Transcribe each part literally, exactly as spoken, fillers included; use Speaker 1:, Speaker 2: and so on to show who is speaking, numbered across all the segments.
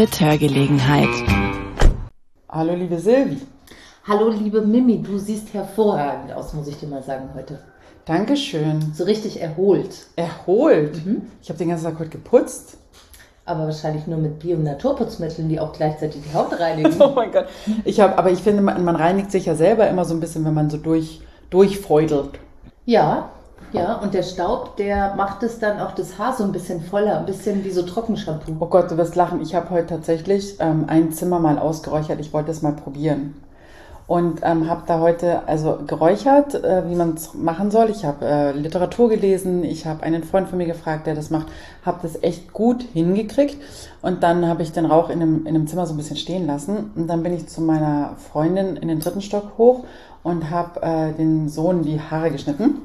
Speaker 1: mit Hörgelegenheit.
Speaker 2: Hallo liebe Silvi.
Speaker 3: Hallo liebe Mimi, du siehst hervorragend aus, muss ich dir mal sagen heute.
Speaker 2: Dankeschön.
Speaker 3: So richtig erholt.
Speaker 2: Erholt?
Speaker 3: Mhm.
Speaker 2: Ich habe den ganzen Tag heute geputzt.
Speaker 3: Aber wahrscheinlich nur mit Bio- und Naturputzmitteln, die auch gleichzeitig die Haut reinigen.
Speaker 2: Oh mein Gott. Ich hab, aber ich finde, man, man reinigt sich ja selber immer so ein bisschen, wenn man so durch, durchfeudelt.
Speaker 3: Ja, ja, und der Staub, der macht es dann auch das Haar so ein bisschen voller, ein bisschen wie so Trockenshampoo.
Speaker 2: Oh Gott, du wirst lachen. Ich habe heute tatsächlich ähm, ein Zimmer mal ausgeräuchert. Ich wollte es mal probieren. Und ähm, habe da heute also geräuchert, äh, wie man es machen soll. Ich habe äh, Literatur gelesen, ich habe einen Freund von mir gefragt, der das macht, habe das echt gut hingekriegt. Und dann habe ich den Rauch in einem, in einem Zimmer so ein bisschen stehen lassen. Und dann bin ich zu meiner Freundin in den dritten Stock hoch und habe äh, den Sohn die Haare geschnitten.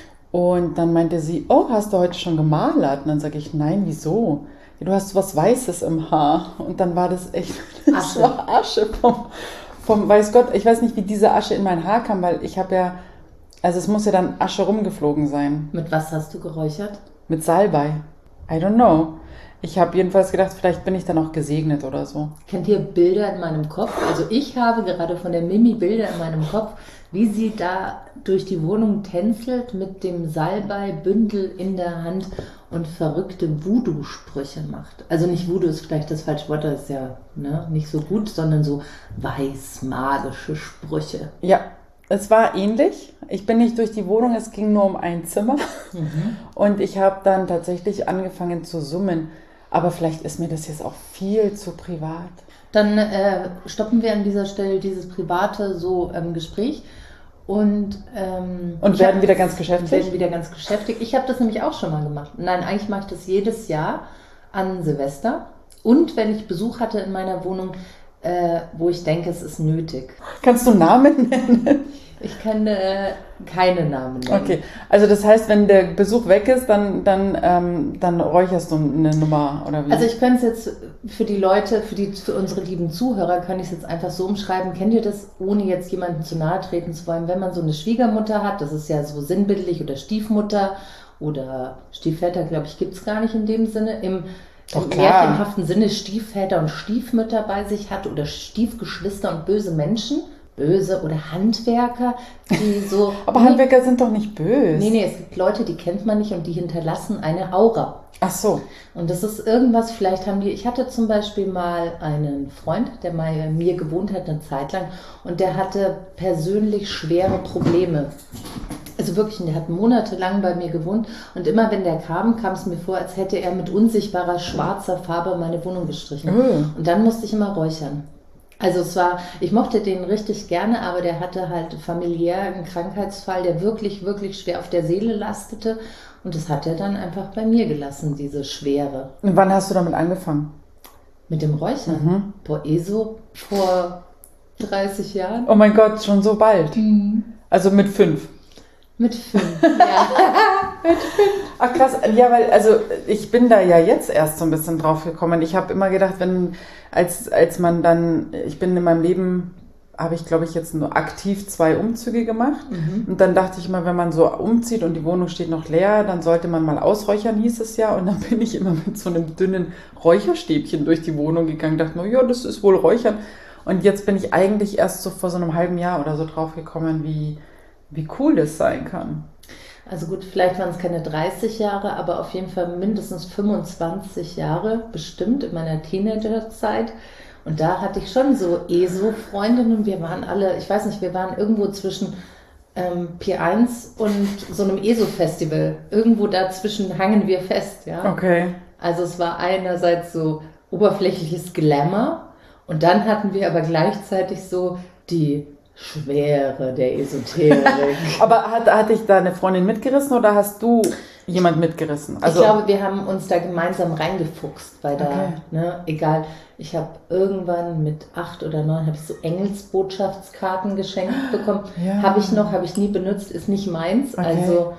Speaker 2: Und dann meinte sie, oh, hast du heute schon gemalert? Und dann sage ich, nein, wieso? Ja, du hast was Weißes im Haar. Und dann war das echt, das
Speaker 3: Asche.
Speaker 2: war Asche vom... Vom, weiß Gott, ich weiß nicht, wie diese Asche in mein Haar kam, weil ich habe ja, also es muss ja dann Asche rumgeflogen sein.
Speaker 3: Mit was hast du geräuchert?
Speaker 2: Mit Salbei. I don't know. Ich habe jedenfalls gedacht, vielleicht bin ich dann auch gesegnet oder so.
Speaker 3: Kennt ihr Bilder in meinem Kopf? Also ich habe gerade von der Mimi Bilder in meinem Kopf, wie sie da durch die Wohnung tänzelt mit dem Salbeibündel in der Hand und verrückte Voodoo-Sprüche macht. Also nicht Voodoo ist vielleicht das falsche Wort, das ist ja ne, nicht so gut, sondern so weiß-magische Sprüche.
Speaker 2: Ja, es war ähnlich. Ich bin nicht durch die Wohnung, es ging nur um ein Zimmer. Mhm. Und ich habe dann tatsächlich angefangen zu summen. Aber vielleicht ist mir das jetzt auch viel zu privat.
Speaker 3: Dann äh, stoppen wir an dieser Stelle dieses private so ähm, Gespräch und, ähm,
Speaker 2: und werden hab, wieder ganz geschäftig.
Speaker 3: Werden wieder ganz geschäftig. Ich habe das nämlich auch schon mal gemacht. Nein, eigentlich mache ich das jedes Jahr an Silvester und wenn ich Besuch hatte in meiner Wohnung, äh, wo ich denke, es ist nötig.
Speaker 2: Kannst du Namen nennen?
Speaker 3: Ich kann äh, keine Namen nennen.
Speaker 2: Okay, also das heißt, wenn der Besuch weg ist, dann, dann, ähm, dann räucherst du eine Nummer, oder wie?
Speaker 3: Also ich könnte es jetzt für die Leute, für, die, für unsere lieben Zuhörer, kann ich es jetzt einfach so umschreiben. Kennt ihr das, ohne jetzt jemandem zu nahe treten zu wollen, wenn man so eine Schwiegermutter hat, das ist ja so sinnbildlich, oder Stiefmutter oder Stiefväter, glaube ich, gibt es gar nicht in dem Sinne, im
Speaker 2: Doch,
Speaker 3: im
Speaker 2: klar.
Speaker 3: märchenhaften Sinne Stiefväter und Stiefmütter bei sich hat oder Stiefgeschwister und böse Menschen. Böse oder Handwerker, die so...
Speaker 2: Aber Handwerker sind doch nicht böse.
Speaker 3: Nee, nee, es gibt Leute, die kennt man nicht und die hinterlassen eine Aura.
Speaker 2: Ach so.
Speaker 3: Und das ist irgendwas, vielleicht haben die... Ich hatte zum Beispiel mal einen Freund, der bei mir gewohnt hat eine Zeit lang und der hatte persönlich schwere Probleme. Also wirklich, der hat monatelang bei mir gewohnt und immer wenn der kam, kam es mir vor, als hätte er mit unsichtbarer schwarzer Farbe meine Wohnung gestrichen.
Speaker 2: Mm.
Speaker 3: Und dann musste ich immer räuchern. Also es war, ich mochte den richtig gerne, aber der hatte halt familiär einen Krankheitsfall, der wirklich, wirklich schwer auf der Seele lastete. Und das hat er dann einfach bei mir gelassen, diese Schwere.
Speaker 2: Und wann hast du damit angefangen?
Speaker 3: Mit dem Räuchern?
Speaker 2: Mhm.
Speaker 3: Boah, eh so vor dreißig Jahren.
Speaker 2: Oh mein Gott, schon so bald.
Speaker 3: Mhm.
Speaker 2: Also mit fünf.
Speaker 3: Mit fünf, ja. Mit fünf.
Speaker 2: Ach krass, ja, weil, also ich bin da ja jetzt erst so ein bisschen drauf gekommen. Ich habe immer gedacht, wenn, als, als man dann, ich bin in meinem Leben, habe ich glaube ich jetzt nur aktiv zwei Umzüge gemacht. Mhm. Und dann dachte ich immer, wenn man so umzieht und die Wohnung steht noch leer, dann sollte man mal ausräuchern, hieß es ja. Und dann bin ich immer mit so einem dünnen Räucherstäbchen durch die Wohnung gegangen, dachte mir, ja, das ist wohl Räuchern. Und jetzt bin ich eigentlich erst so vor so einem halben Jahr oder so drauf gekommen, wie, wie cool das sein kann.
Speaker 3: Also gut, vielleicht waren es keine dreißig Jahre, aber auf jeden Fall mindestens fünfundzwanzig Jahre bestimmt in meiner Teenagerzeit. Und da hatte ich schon so E S O-Freundinnen. Wir waren alle, ich weiß nicht, wir waren irgendwo zwischen ähm, P eins und so einem E S O-Festival. Irgendwo dazwischen hangen wir fest, ja.
Speaker 2: Okay.
Speaker 3: Also es war einerseits so oberflächliches Glamour und dann hatten wir aber gleichzeitig so die Schwere der Esoterik.
Speaker 2: Aber hat, hat dich da eine Freundin mitgerissen oder hast du jemand mitgerissen? Also,
Speaker 3: ich glaube, wir haben uns da gemeinsam reingefuchst, weil da,
Speaker 2: okay.
Speaker 3: ne, egal, ich habe irgendwann mit acht oder neun habe ich so Engelsbotschaftskarten geschenkt bekommen.
Speaker 2: Ja.
Speaker 3: Habe ich noch, habe ich nie benutzt, ist nicht meins.
Speaker 2: Okay.
Speaker 3: Also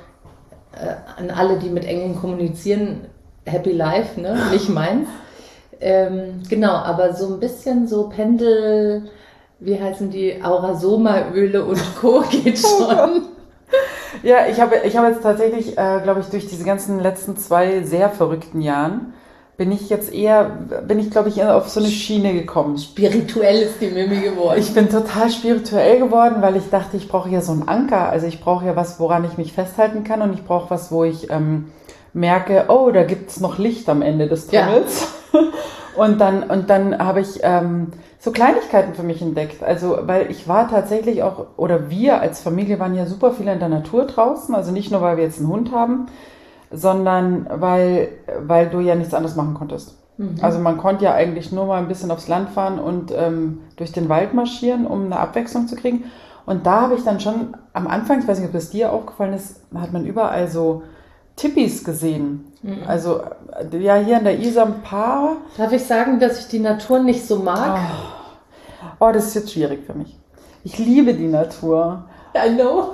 Speaker 3: äh, an alle, die mit Engeln kommunizieren, happy life, ne, nicht meins. Ähm, genau, aber so ein bisschen so Pendel... Wie heißen die? Aurasoma-Öle und Co. geht schon.
Speaker 2: Ja, ich habe ich habe jetzt tatsächlich, äh, glaube ich, durch diese ganzen letzten zwei sehr verrückten Jahren bin ich jetzt eher, bin ich glaube ich eher auf so eine Schiene gekommen.
Speaker 3: Spirituell ist die Mimi geworden.
Speaker 2: Ich bin total spirituell geworden, weil ich dachte, ich brauche ja so einen Anker. Also ich brauche ja was, woran ich mich festhalten kann und ich brauche was, wo ich ähm, merke, oh, da gibt es noch Licht am Ende des Tunnels. Ja. Und dann, und dann habe ich ähm, so Kleinigkeiten für mich entdeckt. Also, weil ich war tatsächlich auch, oder wir als Familie waren ja super viel in der Natur draußen. Also nicht nur, weil wir jetzt einen Hund haben, sondern weil, weil du ja nichts anderes machen konntest. Mhm. Also man konnte ja eigentlich nur mal ein bisschen aufs Land fahren und ähm, durch den Wald marschieren, um eine Abwechslung zu kriegen. Und da habe ich dann schon am Anfang, ich weiß nicht, ob das dir aufgefallen ist, hat man überall so Tippis gesehen. Mhm. Also ja, hier in der Isar ein paar.
Speaker 3: Darf ich sagen, dass ich die Natur nicht so mag?
Speaker 2: Oh, oh das ist jetzt schwierig für mich. Ich liebe die Natur.
Speaker 3: I know.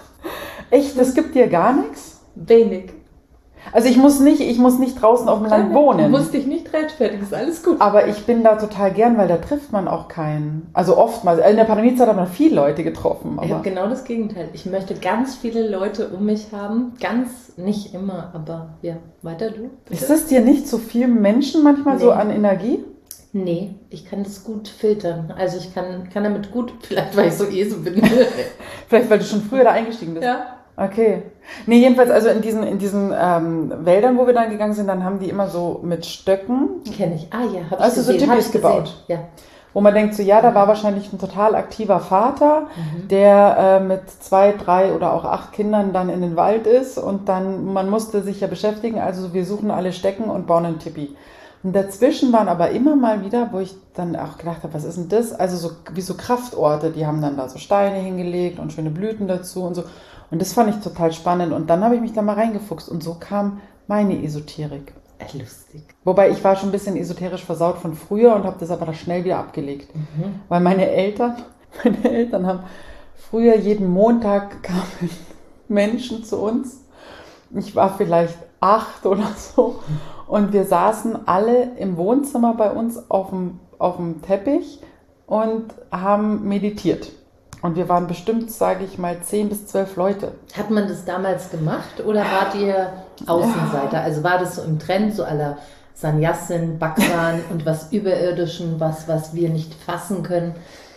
Speaker 2: Echt, das gibt dir gar nichts?
Speaker 3: Wenig.
Speaker 2: Also ich muss nicht, ich muss nicht draußen auf dem Land wohnen.
Speaker 3: Du musst dich nicht rechtfertigen, ist alles gut.
Speaker 2: Aber ich bin da total gern, weil da trifft man auch keinen. Also oftmals, in der Pandemiezeit hat man viele Leute getroffen. Aber
Speaker 3: ich habe genau das Gegenteil. Ich möchte ganz viele Leute um mich haben. Ganz, nicht immer, aber ja, weiter du.
Speaker 2: Bitte. Ist das dir nicht so viel Menschen manchmal nee. so an Energie?
Speaker 3: Nee, ich kann das gut filtern. Also ich kann, kann damit gut, vielleicht weil ich so eh so bin.
Speaker 2: Vielleicht weil du schon früher da eingestiegen bist.
Speaker 3: Ja.
Speaker 2: Okay. Nee, jedenfalls, also in diesen, in diesen ähm, Wäldern, wo wir dann gegangen sind, dann haben die immer so mit Stöcken.
Speaker 3: Kenne ich. Ah ja, habe ich
Speaker 2: also
Speaker 3: gesehen.
Speaker 2: so Tippis gebaut.
Speaker 3: Ja.
Speaker 2: Wo man denkt, so ja, da war wahrscheinlich ein total aktiver Vater, mhm. der äh, mit zwei, drei oder auch acht Kindern dann in den Wald ist und dann, man musste sich ja beschäftigen, also wir suchen alle Stecken und bauen einen Tippi. Und dazwischen waren aber immer mal wieder, wo ich dann auch gedacht habe, was ist denn das? Also so wie so Kraftorte, die haben dann da so Steine hingelegt und schöne Blüten dazu und so. Und das fand ich total spannend. Und dann habe ich mich da mal reingefuchst. Und so kam meine Esoterik.
Speaker 3: Lustig.
Speaker 2: Wobei ich war schon ein bisschen esoterisch versaut von früher und habe das aber da schnell wieder abgelegt. Mhm. Weil meine Eltern, meine Eltern haben früher jeden Montag kamen Menschen zu uns. Ich war vielleicht acht oder so. Und wir saßen alle im Wohnzimmer bei uns auf dem, auf dem Teppich und haben meditiert. Und wir waren bestimmt, sage ich mal, zehn bis zwölf Leute.
Speaker 3: Hat man das damals gemacht oder wart ihr Außenseiter? Ja. Also war das so im Trend, so à la Sannyasin, Bhagwan und was Überirdischen, was, was wir nicht fassen können?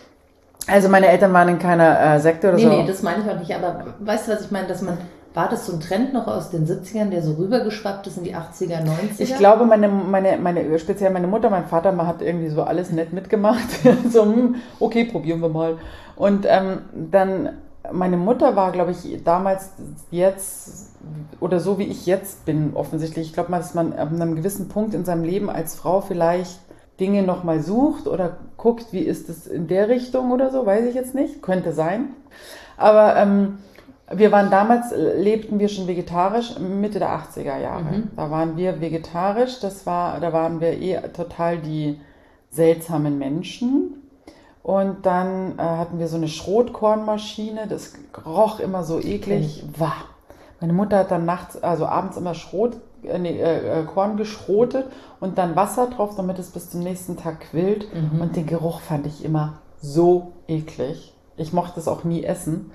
Speaker 2: Also meine Eltern waren in keiner äh, Sekte oder
Speaker 3: nee,
Speaker 2: so.
Speaker 3: Nee, nee, das meine ich auch nicht. Aber weißt du, was ich meine? Dass man, war das so ein Trend noch aus den siebzigern, der so rübergeschwappt ist in die achtziger, neunziger?
Speaker 2: Ich glaube, meine, meine, meine, speziell meine Mutter, mein Vater, man hat irgendwie so alles nett mitgemacht. So, okay, probieren wir mal. Und ähm, dann, meine Mutter war, glaube ich, damals jetzt, oder so wie ich jetzt bin, offensichtlich. Ich glaube mal, dass man an einem gewissen Punkt in seinem Leben als Frau vielleicht Dinge nochmal sucht oder guckt, wie ist es in der Richtung oder so, weiß ich jetzt nicht, könnte sein. Aber ähm, wir waren damals, lebten wir schon vegetarisch, Mitte der achtziger Jahre. Mhm. Da waren wir vegetarisch, das war, da waren wir eh total die seltsamen Menschen. Und dann äh, hatten wir so eine Schrotkornmaschine, das roch immer so eklig. Wah. Meine Mutter hat dann nachts, also abends immer Schrot, äh, nee, äh, Korn geschrotet und dann Wasser drauf, damit es bis zum nächsten Tag quillt. Mhm. Und den Geruch fand ich immer so eklig. Ich mochte es auch nie essen.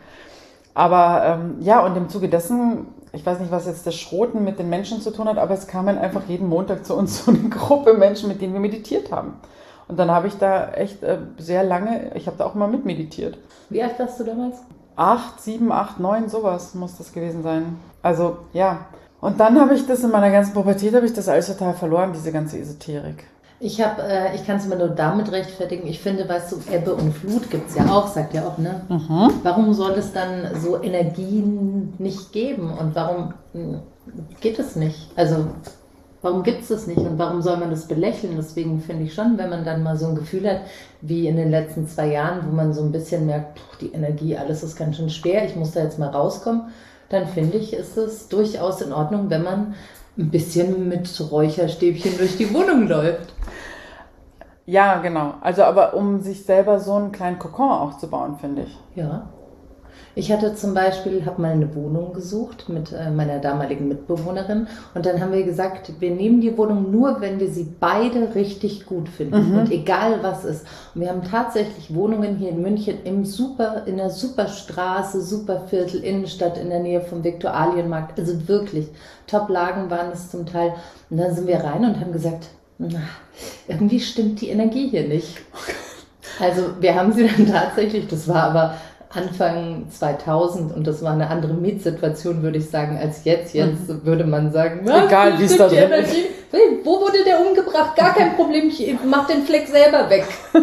Speaker 2: Aber ähm, ja, und im Zuge dessen, ich weiß nicht, was jetzt das Schroten mit den Menschen zu tun hat, aber es kamen einfach jeden Montag zu uns so eine Gruppe Menschen, mit denen wir meditiert haben. Und dann habe ich da echt äh, sehr lange, ich habe da auch mal mitmeditiert.
Speaker 3: Wie alt warst du damals?
Speaker 2: Acht, sieben, acht, neun, sowas muss das gewesen sein. Also, ja. Und dann habe ich das in meiner ganzen Pubertät, habe ich das alles total verloren, diese ganze Esoterik.
Speaker 3: Ich habe, äh, ich kann es mir nur damit rechtfertigen. Ich finde, weißt du, Ebbe und Flut gibt es ja auch, sagt ja auch, ne? Mhm. Warum soll es dann so Energien nicht geben? Und warum mh, geht es nicht? Also, warum gibt es das nicht? Und warum soll man das belächeln? Deswegen finde ich schon, wenn man dann mal so ein Gefühl hat, wie in den letzten zwei Jahren, wo man so ein bisschen merkt, pff, die Energie, alles ist ganz schön schwer, ich muss da jetzt mal rauskommen, dann finde ich, ist es durchaus in Ordnung, wenn man ein bisschen mit Räucherstäbchen durch die Wohnung läuft.
Speaker 2: Ja, genau. Also aber um sich selber so einen kleinen Kokon aufzubauen, finde ich.
Speaker 3: Ja. Ich hatte zum Beispiel, habe mal eine Wohnung gesucht mit äh, meiner damaligen Mitbewohnerin und dann haben wir gesagt, wir nehmen die Wohnung nur, wenn wir sie beide richtig gut finden
Speaker 2: Mhm.
Speaker 3: und egal was ist. Und wir haben tatsächlich Wohnungen hier in München im super, in der Superstraße, Superviertel, Innenstadt in der Nähe vom Viktualienmarkt, also wirklich Top-Lagen waren es zum Teil. Und dann sind wir rein und haben gesagt, na, irgendwie stimmt die Energie hier nicht. Also wir haben sie dann tatsächlich, das war aber Anfang zweitausend und das war eine andere Mietsituation, würde ich sagen, als jetzt. Jetzt mhm. würde man sagen,
Speaker 2: egal wie es da drin ist.
Speaker 3: Hey, wo wurde der umgebracht? Gar kein Problem, ich mach den Fleck selber weg.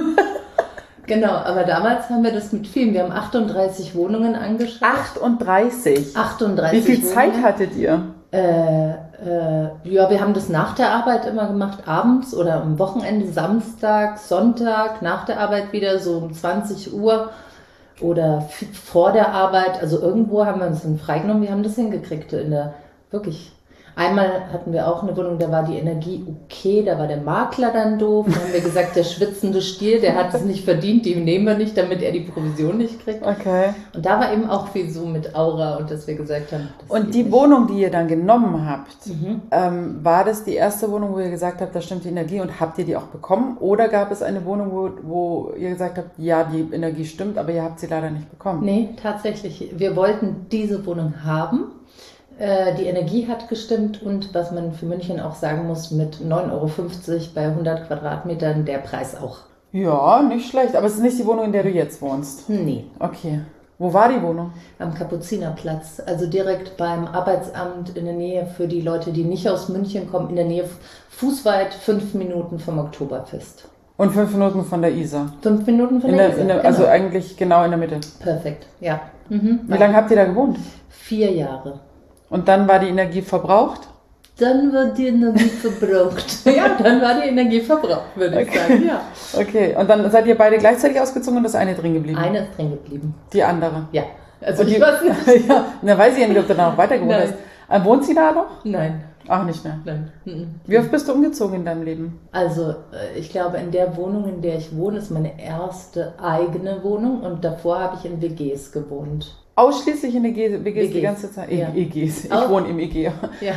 Speaker 3: Genau, aber damals haben wir das mit vielen. Wir haben achtunddreißig Wohnungen angeschaut.
Speaker 2: achtunddreißig?
Speaker 3: achtunddreißig
Speaker 2: Wie viel
Speaker 3: Wohnungen.
Speaker 2: Zeit hattet ihr?
Speaker 3: Äh, äh, ja, wir haben das nach der Arbeit immer gemacht, abends oder am Wochenende, Samstag, Sonntag, nach der Arbeit wieder so um zwanzig Uhr. Oder vor der Arbeit, also irgendwo haben wir uns dann freigenommen, wir haben das hingekriegt in der, wirklich. Einmal hatten wir auch eine Wohnung, da war die Energie okay, da war der Makler dann doof, dann haben wir gesagt, der schwitzende Stier, der hat es nicht verdient, den nehmen wir nicht, damit er die Provision nicht kriegt.
Speaker 2: Okay.
Speaker 3: Und da war eben auch viel so mit Aura und dass wir gesagt haben, das
Speaker 2: und
Speaker 3: geht
Speaker 2: die
Speaker 3: nicht.
Speaker 2: Wohnung, die ihr dann genommen habt,
Speaker 3: Mhm.
Speaker 2: ähm, war das die erste Wohnung, wo ihr gesagt habt, da stimmt die Energie und habt ihr die auch bekommen? Oder gab es eine Wohnung, wo, wo ihr gesagt habt, ja, die Energie stimmt, aber ihr habt sie leider nicht bekommen?
Speaker 3: Nee, tatsächlich. Wir wollten diese Wohnung haben. Äh, die Energie hat gestimmt und was man für München auch sagen muss, mit neun Euro fünfzig bei hundert Quadratmetern der Preis auch.
Speaker 2: Ja, nicht schlecht. Aber es ist nicht die Wohnung, in der du jetzt wohnst.
Speaker 3: Nee,
Speaker 2: Okay. Wo war die Wohnung?
Speaker 3: am Kapuzinerplatz, also direkt beim Arbeitsamt in der Nähe für die Leute, die nicht aus München kommen, in der Nähe fußweit fünf Minuten vom Oktoberfest.
Speaker 2: Und fünf Minuten von der Isar.
Speaker 3: Fünf Minuten von
Speaker 2: In
Speaker 3: der
Speaker 2: der,
Speaker 3: Isar,
Speaker 2: in der,
Speaker 3: genau.
Speaker 2: Also eigentlich genau in der Mitte.
Speaker 3: Perfekt, ja. Mhm.
Speaker 2: Wie lange habt ihr da gewohnt?
Speaker 3: Vier Jahre.
Speaker 2: Und dann war die Energie verbraucht?
Speaker 3: Dann war die Energie verbraucht. Ja, dann war die Energie verbraucht, würde ich
Speaker 2: Okay.
Speaker 3: sagen, ja.
Speaker 2: Okay, und dann seid ihr beide gleichzeitig ausgezogen und das eine drin geblieben?
Speaker 3: Eine ist drin geblieben.
Speaker 2: Die andere?
Speaker 3: Ja. Also
Speaker 2: Und die,
Speaker 3: ich weiß nicht.
Speaker 2: ja, na weiß ich ja nicht, ob du da noch weiter gewohnt
Speaker 3: Nein.
Speaker 2: hast. Ähm, Wohnt sie da noch?
Speaker 3: Nein,
Speaker 2: Ach, nicht mehr.
Speaker 3: nein. Mhm.
Speaker 2: Wie oft bist du umgezogen in deinem Leben?
Speaker 3: Also äh, ich glaube, in der Wohnung, in der ich wohne, ist meine erste eigene Wohnung und davor habe ich in W Gs gewohnt.
Speaker 2: Ausschließlich in der W Gs, W Gs die
Speaker 3: W Gs,
Speaker 2: ganze Zeit?
Speaker 3: ja.
Speaker 2: E Gs. Ich
Speaker 3: Auch-
Speaker 2: wohne im E G.
Speaker 3: Ja.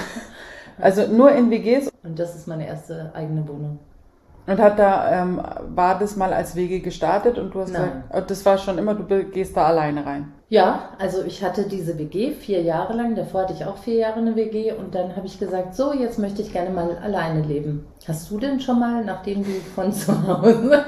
Speaker 2: Also nur in W Gs.
Speaker 3: Und das ist meine erste eigene Wohnung.
Speaker 2: Und hat da, ähm, war das mal als W G gestartet und du hast
Speaker 3: Nein.
Speaker 2: gesagt, oh, das war schon immer, du be- gehst da alleine rein.
Speaker 3: Ja, also ich hatte diese W G vier Jahre lang, davor hatte ich auch vier Jahre eine W G und dann habe ich gesagt, so, jetzt möchte ich gerne mal alleine leben. Hast du denn schon mal, nachdem du von zu Hause...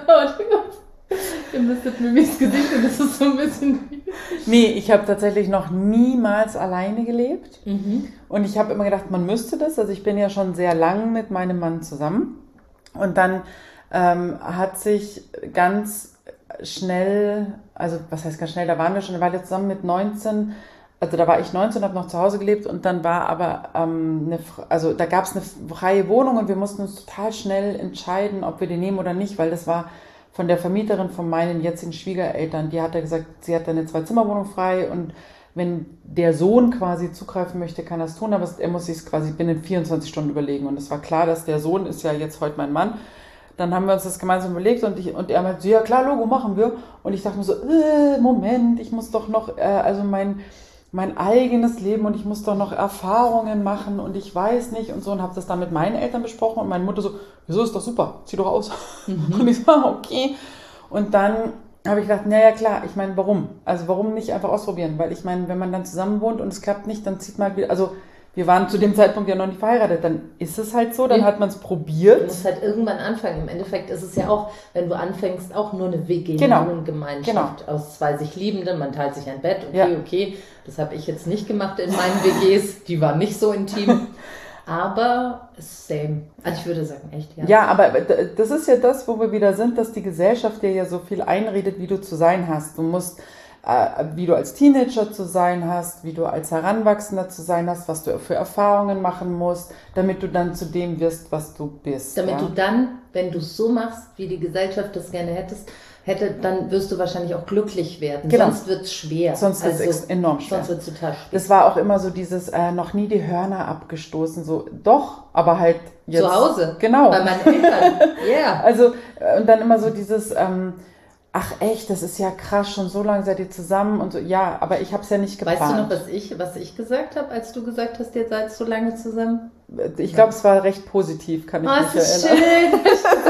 Speaker 3: Ihr müsstet mir das Gesicht und das ist so ein bisschen...
Speaker 2: Nee, ich habe tatsächlich noch niemals alleine gelebt.
Speaker 3: Mhm.
Speaker 2: Und ich habe immer gedacht, man müsste das. Also ich bin ja schon sehr lang mit meinem Mann zusammen. Und dann ähm, hat sich ganz schnell, also was heißt ganz schnell, da waren wir schon eine Weile zusammen mit neunzehn, also da war ich neunzehn, habe noch zu Hause gelebt und dann war aber ähm, eine, also da gab es eine freie Wohnung und wir mussten uns total schnell entscheiden, ob wir die nehmen oder nicht, weil das war von der Vermieterin von meinen jetzigen Schwiegereltern, die hat ja gesagt, sie hat da eine Zwei-Zimmer-Wohnung frei und wenn der Sohn quasi zugreifen möchte, kann er es tun, aber er muss sich quasi binnen vierundzwanzig Stunden überlegen. Und es war klar, dass der Sohn ist ja jetzt heute mein Mann. Dann haben wir uns das gemeinsam überlegt und, ich, und er meinte so, ja klar, Logo, machen wir. Und ich dachte mir so, äh, Moment, ich muss doch noch, äh, also mein, mein eigenes Leben und ich muss doch noch Erfahrungen machen und ich weiß nicht und so. Und habe das dann mit meinen Eltern besprochen und meine Mutter so, wieso, ist doch super, zieh doch aus. Mhm. Und ich so, okay. Und dann habe ich gedacht, naja klar, ich meine, warum? Also warum nicht einfach ausprobieren? Weil ich meine, wenn man dann zusammen wohnt und es klappt nicht, dann zieht man halt wieder, also wir waren zu dem Zeitpunkt ja noch nicht verheiratet, dann ist es halt so, dann
Speaker 3: Ja.
Speaker 2: hat man es
Speaker 3: Du
Speaker 2: probiert.
Speaker 3: musst halt irgendwann anfangen. Im Endeffekt ist es ja auch, wenn du anfängst, auch nur eine W G,
Speaker 2: Genau.
Speaker 3: eine Gemeinschaft aus zwei sich Liebenden. Man teilt sich ein Bett, okay,
Speaker 2: Ja.
Speaker 3: okay. Das habe ich jetzt nicht gemacht in meinen W Gs. Die waren nicht so intim. Aber same. Also ich würde sagen, echt, ja.
Speaker 2: Ja, aber d- das ist ja das, wo wir wieder sind, dass die Gesellschaft dir ja so viel einredet, wie du zu sein hast. Du musst, äh, wie du als Teenager zu sein hast, wie du als Heranwachsender zu sein hast, was du für Erfahrungen machen musst, damit du dann zu dem wirst, was du bist.
Speaker 3: Damit
Speaker 2: ja?
Speaker 3: du dann, wenn du es so machst, wie die Gesellschaft das gerne hättest, hätte, dann wirst du wahrscheinlich auch glücklich werden.
Speaker 2: Genau.
Speaker 3: Sonst wird es schwer.
Speaker 2: Sonst wird es
Speaker 3: Also,
Speaker 2: enorm schwer.
Speaker 3: Sonst wird es total schwer.
Speaker 2: Das war auch immer so dieses, äh, noch nie die Hörner abgestoßen, so, doch, aber halt jetzt.
Speaker 3: Zu Hause.
Speaker 2: Genau.
Speaker 3: Bei meinen Eltern. Ja. Yeah.
Speaker 2: Also, äh, und dann immer so dieses, ähm, Ach echt, das ist ja krass, schon so lange seid ihr zusammen und so. Ja, aber ich habe es ja nicht geplant.
Speaker 3: Weißt du noch, was ich, was ich gesagt habe, als du gesagt hast, ihr seid so lange zusammen?
Speaker 2: Ich glaube, es war recht positiv, kann ich
Speaker 3: Oh,
Speaker 2: mich
Speaker 3: es ist
Speaker 2: erinnern.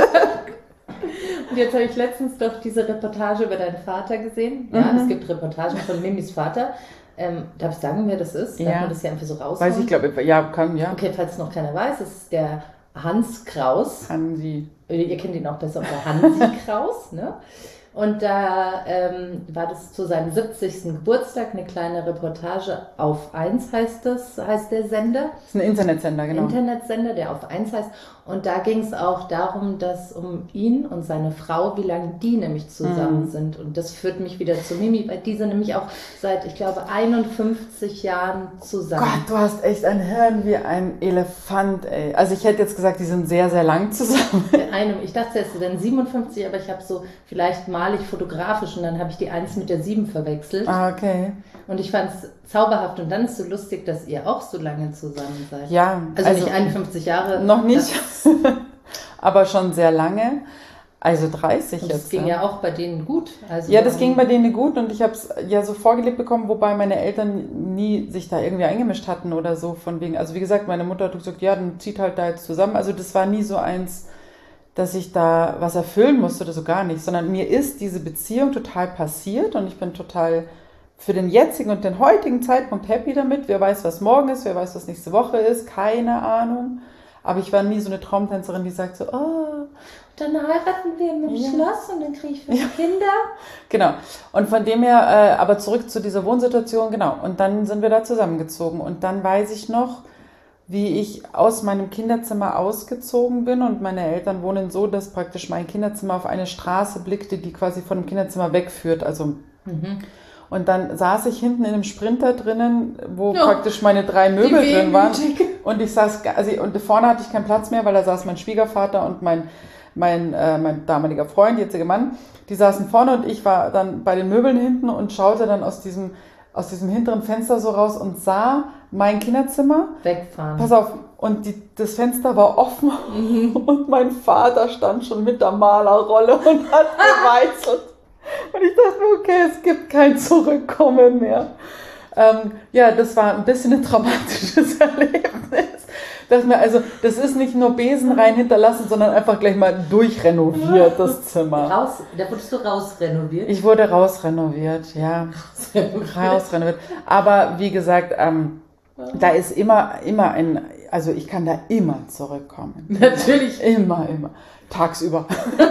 Speaker 3: schön. Und jetzt habe ich letztens doch diese Reportage über deinen Vater gesehen. Ja,
Speaker 2: Mhm.
Speaker 3: es gibt Reportagen von Mimis Vater. Ähm, darf ich sagen, wer das ist? Darf
Speaker 2: Ja.
Speaker 3: man das hier einfach so raushauen?
Speaker 2: Weiß ich, glaube, ja, kann, ja.
Speaker 3: Okay, falls noch keiner weiß, es ist der Hans Kraus.
Speaker 2: Hansi.
Speaker 3: Ihr kennt ihn auch besser unter Hansi Kraus, ne? Und da ähm, war das zu seinem siebzigsten Geburtstag eine kleine Reportage auf eins heißt das, heißt der Sender.
Speaker 2: Das ist ein Internetsender, genau.
Speaker 3: Internetsender, der auf eins heißt. Und da ging es auch darum, dass um ihn und seine Frau, wie lange die nämlich zusammen
Speaker 2: Mhm.
Speaker 3: sind. Und das führt mich wieder zu Mimi, weil die sind nämlich auch seit, ich glaube, einundfünfzig Jahren zusammen.
Speaker 2: Gott, du hast echt ein Hirn wie ein Elefant, ey. Also ich hätte jetzt gesagt, die sind sehr, sehr lang zusammen.
Speaker 3: Einem, ich dachte erst, dann siebenundfünfzig, aber ich habe so, vielleicht male ich fotografisch und dann habe ich die eins mit der sieben verwechselt.
Speaker 2: Ah, okay.
Speaker 3: Und ich fand es zauberhaft und dann ist so lustig, dass ihr auch so lange zusammen seid.
Speaker 2: Ja,
Speaker 3: Also, nicht einundfünfzig Jahre.
Speaker 2: noch nicht,
Speaker 3: Das,
Speaker 2: aber schon sehr lange. Also dreißig
Speaker 3: und
Speaker 2: jetzt.
Speaker 3: das ging
Speaker 2: ne?
Speaker 3: ja auch bei denen gut. Also,
Speaker 2: Ja, das
Speaker 3: ähm,
Speaker 2: ging bei denen gut und ich habe es ja so vorgelebt bekommen, wobei meine Eltern nie sich da irgendwie eingemischt hatten oder so von wegen. Also wie gesagt, meine Mutter hat gesagt, ja, dann zieht halt da jetzt zusammen. Also das war nie so eins, dass ich da was erfüllen musste oder so, gar nicht, sondern mir ist diese Beziehung total passiert und ich bin total für den jetzigen und den heutigen Zeitpunkt happy damit. Wer weiß, was morgen ist, wer weiß, was nächste Woche ist, keine Ahnung. Aber ich war nie so eine Traumtänzerin, die sagt so, oh,
Speaker 3: Dann heiraten wir im
Speaker 2: Ja.
Speaker 3: Schloss und dann kriege ich fünf Kinder.
Speaker 2: genau. Und von dem her, äh, aber zurück zu dieser Wohnsituation, genau. Und dann sind wir da zusammengezogen. Und dann weiß ich noch, wie ich aus meinem Kinderzimmer ausgezogen bin. Und meine Eltern wohnen so, dass praktisch mein Kinderzimmer auf eine Straße blickte, die quasi von dem Kinderzimmer wegführt. Also,
Speaker 3: Mhm.
Speaker 2: und dann saß ich hinten in einem Sprinter drinnen, wo
Speaker 3: Ja.
Speaker 2: praktisch meine drei Möbel
Speaker 3: Die
Speaker 2: drin waren.
Speaker 3: wehmütig.
Speaker 2: Und ich saß, also und vorne hatte ich keinen Platz mehr, weil da saß mein Schwiegervater und mein, mein, äh, mein damaliger Freund, jetziger Mann. Die saßen vorne und ich war dann bei den Möbeln hinten und schaute dann aus diesem, aus diesem hinteren Fenster so raus und sah mein Kinderzimmer.
Speaker 3: Wegfahren.
Speaker 2: Pass auf, und die, das Fenster war offen und mein Vater stand schon mit der Malerrolle und hat geweizelt. Und ich dachte mir, okay, es gibt kein Zurückkommen mehr. Ähm, ja, das war ein bisschen ein traumatisches Erlebnis. Dachte mir, also, das ist nicht nur Besen rein hinterlassen, sondern einfach gleich mal durchrenoviert, das Zimmer.
Speaker 3: Raus, da wurdest du rausrenoviert.
Speaker 2: Ich wurde rausrenoviert, ja. Rausrenoviert. Aber wie gesagt, ähm, da ist immer, immer ein, also ich kann da immer zurückkommen.
Speaker 3: Natürlich.
Speaker 2: Immer, immer. Tagsüber.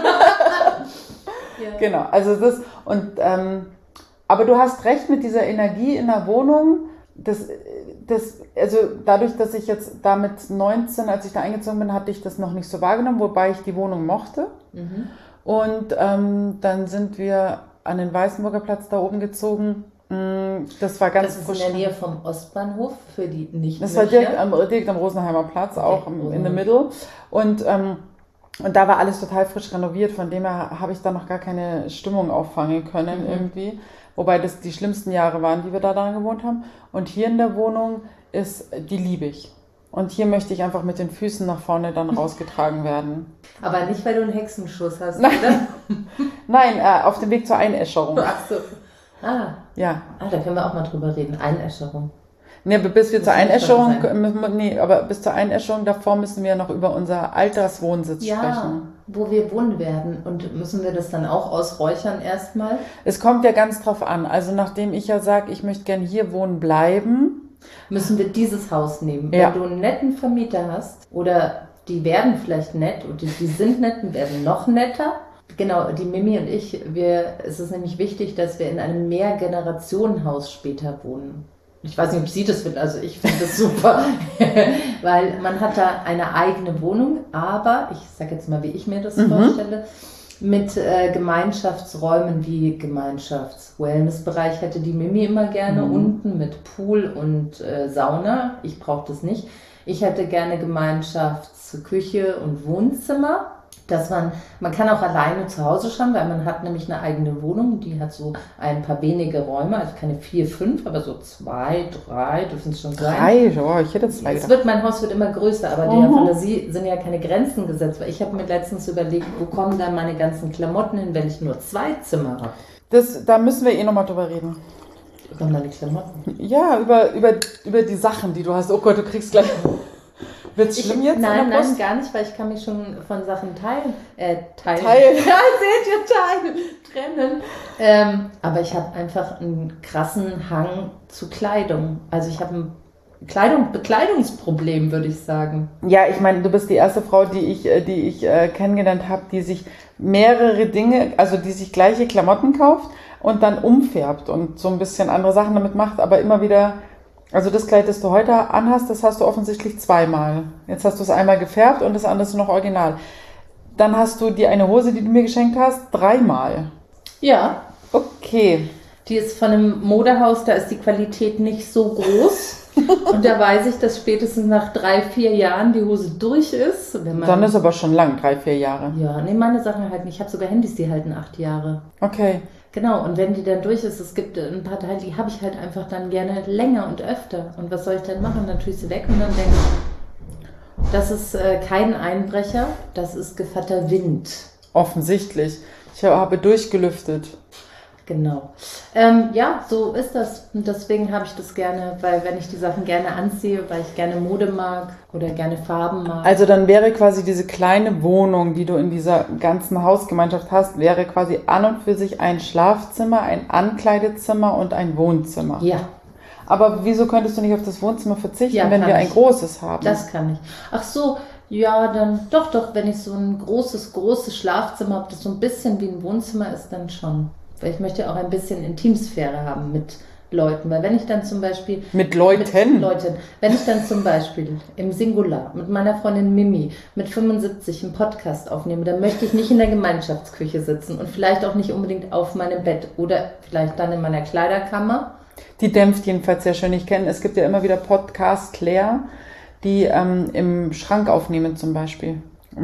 Speaker 3: Ja.
Speaker 2: Genau, also das und ähm, aber du hast recht mit dieser Energie in der Wohnung. Das, das, also dadurch, dass ich jetzt da mit neunzehn, als ich da eingezogen bin, hatte ich das noch nicht so wahrgenommen, wobei ich die Wohnung mochte.
Speaker 3: Mhm.
Speaker 2: Und ähm, dann sind wir an den Weißenburger Platz da oben gezogen. Mm, Das war ganz
Speaker 3: Das ist
Speaker 2: frisch.
Speaker 3: in der Nähe vom Ostbahnhof für die nicht
Speaker 2: Das war direkt am, direkt am Rosenheimer Platz, auch im, in the middle. Und, ähm, und da war alles total frisch renoviert, von dem her habe ich da noch gar keine Stimmung auffangen können
Speaker 3: Mhm.
Speaker 2: irgendwie. Wobei das die schlimmsten Jahre waren, die wir da dran gewohnt haben. Und hier in der Wohnung ist, die liebe ich. Und hier möchte ich einfach mit den Füßen nach vorne dann rausgetragen werden.
Speaker 3: Aber nicht, weil du einen Hexenschuss hast,
Speaker 2: Nein.
Speaker 3: oder?
Speaker 2: Nein, äh, auf dem Weg zur Einäscherung.
Speaker 3: Ach so. Ah.
Speaker 2: Ja.
Speaker 3: ah, da können wir auch mal drüber reden. Einäscherung.
Speaker 2: Nee, bis wir zur
Speaker 3: Muss nicht
Speaker 2: Einäscherung,
Speaker 3: schon
Speaker 2: müssen- nee, aber bis zur Einäscherung davor müssen wir noch über unser Alterswohnsitz
Speaker 3: Ja,
Speaker 2: sprechen.
Speaker 3: wo wir wohnen werden. Und müssen wir das dann auch ausräuchern erstmal?
Speaker 2: Es kommt ja ganz drauf an. Also nachdem ich ja sage, ich möchte gern hier wohnen bleiben.
Speaker 3: Müssen wir dieses Haus nehmen.
Speaker 2: Ja.
Speaker 3: Wenn du einen netten Vermieter hast oder die werden vielleicht nett und die, die sind nett und werden noch netter. Genau, die Mimi und ich, wir, es ist nämlich wichtig, dass wir in einem Mehrgenerationenhaus später wohnen. Ich weiß nicht, ob sie das will, also ich finde das super, weil man hat da eine eigene Wohnung, aber, ich sage jetzt mal, wie ich mir das
Speaker 2: Mhm.
Speaker 3: vorstelle, mit äh, Gemeinschaftsräumen wie Gemeinschafts-Wellness-Bereich hätte die Mimi immer gerne
Speaker 2: Mhm.
Speaker 3: unten mit Pool und äh, Sauna. Ich brauche das nicht. Ich hätte gerne Gemeinschaftsküche und Wohnzimmer. dass man, man kann auch alleine zu Hause schauen, weil man hat nämlich eine eigene Wohnung, die hat so ein paar wenige Räume, also keine vier, fünf, aber so zwei, drei dürfen es schon sein.
Speaker 2: Drei? Oh, ich hätte zwei
Speaker 3: Es wird, mein Haus wird immer größer, aber
Speaker 2: Mhm.
Speaker 3: der Fantasie sind ja keine Grenzen gesetzt, weil ich habe mir letztens überlegt, wo kommen da meine ganzen Klamotten hin, wenn ich nur zwei Zimmer habe?
Speaker 2: Das, da müssen wir eh nochmal drüber reden.
Speaker 3: Über meine Klamotten.
Speaker 2: Ja, über, über, über die Sachen, die du hast. Oh Gott, du kriegst gleich... Wird's schlimm jetzt?
Speaker 3: Nein,
Speaker 2: in der
Speaker 3: nein,
Speaker 2: Post?
Speaker 3: gar nicht, weil ich kann mich schon von Sachen teilen. Äh, teilen.
Speaker 2: Teilen.
Speaker 3: Ja, seht ihr, teilen. Trennen. Ähm, aber ich habe einfach einen krassen Hang zu Kleidung. Also ich habe ein Kleidung, Bekleidungsproblem, würde ich sagen.
Speaker 2: Ja, ich meine, du bist die erste Frau, die ich, äh, die ich äh, kennengelernt habe, die sich mehrere Dinge, also die sich gleiche Klamotten kauft und dann umfärbt und so ein bisschen andere Sachen damit macht, aber immer wieder, also das Kleid, das du heute anhast, das hast du offensichtlich zweimal. Jetzt hast du es einmal gefärbt und das andere ist noch original. Dann hast du die eine Hose, die du mir geschenkt hast, dreimal.
Speaker 3: Ja.
Speaker 2: Okay.
Speaker 3: Die ist von einem Modehaus, da ist die Qualität nicht so groß. Und da weiß ich, dass spätestens nach drei, vier Jahren die Hose durch ist. Wenn man
Speaker 2: Dann ist aber schon lang, drei, vier Jahre.
Speaker 3: Ja, nee, meine Sachen halten. Ich habe sogar Handys, die halten acht Jahre.
Speaker 2: Okay.
Speaker 3: Genau, und wenn die dann durch ist, es gibt ein paar Teile, die habe ich halt einfach dann gerne länger und öfter. Und was soll ich dann machen? Dann tue ich sie weg und dann denke ich, das ist äh, kein Einbrecher, das ist Gevatter Wind.
Speaker 2: Offensichtlich. Ich habe durchgelüftet.
Speaker 3: Genau. Ähm, ja, so ist das. Und deswegen habe ich das gerne, weil wenn ich die Sachen gerne anziehe, weil ich gerne Mode mag oder gerne Farben mag.
Speaker 2: Also dann wäre quasi diese kleine Wohnung, die du in dieser ganzen Hausgemeinschaft hast, wäre quasi an und für sich ein Schlafzimmer, ein Ankleidezimmer und ein Wohnzimmer.
Speaker 3: Ja.
Speaker 2: Aber wieso könntest du nicht auf das Wohnzimmer verzichten,
Speaker 3: Ja,
Speaker 2: wenn
Speaker 3: kann
Speaker 2: wir ein
Speaker 3: ich.
Speaker 2: großes haben?
Speaker 3: Das kann ich. Ach so, ja, dann doch, doch, wenn ich so ein großes, großes Schlafzimmer habe, das so ein bisschen wie ein Wohnzimmer ist, dann schon. Weil ich möchte auch ein bisschen Intimsphäre haben mit Leuten. Weil wenn ich dann zum Beispiel...
Speaker 2: Mit Leuten?
Speaker 3: Mit Leuten. Wenn ich dann zum Beispiel im Singular mit meiner Freundin Mimi mit fünfundsiebzig einen Podcast aufnehme, dann möchte ich nicht in der Gemeinschaftsküche sitzen und vielleicht auch nicht unbedingt auf meinem Bett oder vielleicht dann in meiner Kleiderkammer.
Speaker 2: Die dämpft jedenfalls sehr schön. Ich kenne, es gibt ja immer wieder Podcast Claire, die ähm, im Schrank aufnehmen zum Beispiel.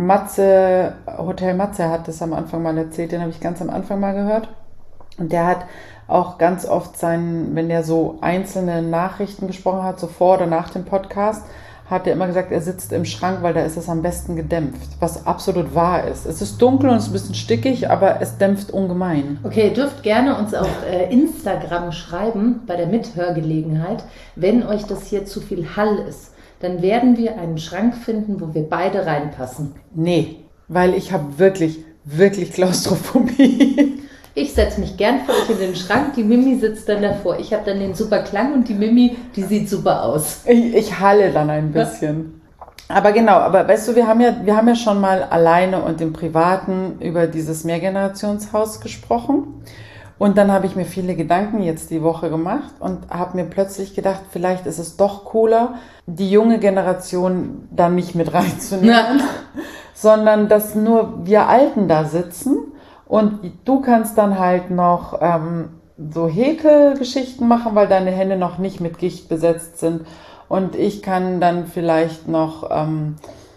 Speaker 2: Matze, Hotel Matze hat das am Anfang mal erzählt, den habe ich ganz am Anfang mal gehört. Und der hat auch ganz oft seinen, wenn er so einzelne Nachrichten gesprochen hat, so vor oder nach dem Podcast, hat er immer gesagt, er sitzt im Schrank, weil da ist es am besten gedämpft, was absolut wahr ist. Es ist dunkel und es ist ein bisschen stickig, aber es dämpft ungemein.
Speaker 3: Okay, ihr dürft gerne uns auf äh, Instagram schreiben, bei der Mithörgelegenheit, wenn euch das hier zu viel Hall ist. Dann werden wir einen Schrank finden, wo wir beide reinpassen.
Speaker 2: Nee, weil ich habe wirklich, wirklich Klaustrophobie.
Speaker 3: Ich setze mich gern für euch in den Schrank, die Mimi sitzt dann davor. Ich habe dann den super Klang und die Mimi, die sieht super aus.
Speaker 2: Ich, ich halle dann ein bisschen. Ja. Aber genau, aber weißt du, wir haben ja, wir haben ja schon mal alleine und im Privaten über dieses Mehrgenerationshaus gesprochen. Und dann habe ich mir viele Gedanken jetzt die Woche gemacht und habe mir plötzlich gedacht, vielleicht ist es doch cooler, die junge Generation da nicht mit reinzunehmen,
Speaker 3: Ja.
Speaker 2: sondern dass nur wir Alten da sitzen und du kannst dann halt noch ähm, so Häkelgeschichten machen, weil deine Hände noch nicht mit Gicht besetzt sind. Und ich kann dann vielleicht noch ähm,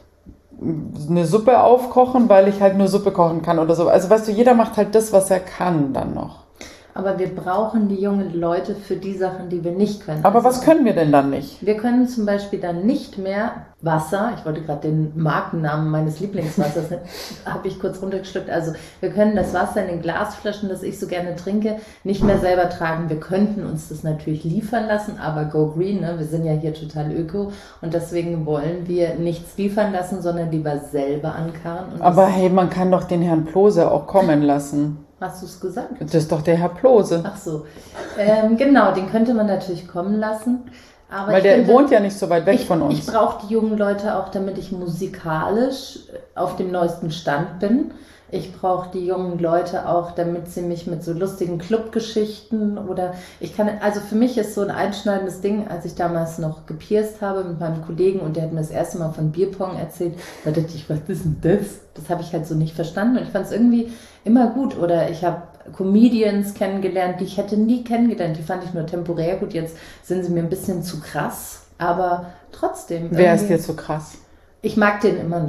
Speaker 2: eine Suppe aufkochen, weil ich halt nur Suppe kochen kann oder so. Also weißt du, jeder macht halt das, was er kann dann noch.
Speaker 3: Aber wir brauchen die jungen Leute für die Sachen, die wir nicht können.
Speaker 2: Aber
Speaker 3: Also,
Speaker 2: was können wir denn dann nicht?
Speaker 3: wir können zum Beispiel dann nicht mehr Wasser, ich wollte gerade den Markennamen meines Lieblingswassers, habe ich kurz runtergeschluckt. Also wir können das Wasser in den Glasflaschen, das ich so gerne trinke, nicht mehr selber tragen. Wir könnten uns das natürlich liefern lassen, aber go green, ne? Wir sind ja hier total öko und deswegen wollen wir nichts liefern lassen, sondern lieber selber ankarren. Und
Speaker 2: Aber
Speaker 3: das,
Speaker 2: hey, man kann doch den Herrn Plose auch kommen lassen.
Speaker 3: hast du es gesagt?
Speaker 2: Das ist doch der Herr Plose.
Speaker 3: Ach so, ähm, genau, den könnte man natürlich kommen lassen. Aber
Speaker 2: Weil
Speaker 3: ich
Speaker 2: der
Speaker 3: finde,
Speaker 2: wohnt ja nicht so weit weg
Speaker 3: ich,
Speaker 2: von uns.
Speaker 3: Ich brauche die jungen Leute auch, damit ich musikalisch auf dem neuesten Stand bin. Ich brauche die jungen Leute auch, damit sie mich mit so lustigen Clubgeschichten oder ich kann, also für mich ist so ein einschneidendes Ding, als ich damals noch gepierst habe mit meinem Kollegen und der hat mir das erste Mal von Bierpong erzählt, da dachte ich, was ist denn das? Das habe ich halt so nicht verstanden und ich fand es irgendwie immer gut. Oder ich habe Comedians kennengelernt, die ich hätte nie kennengelernt, die fand ich nur temporär gut, jetzt sind sie mir ein bisschen zu krass, aber trotzdem.
Speaker 2: Wer ist dir so krass?
Speaker 3: Ich mag den immer noch.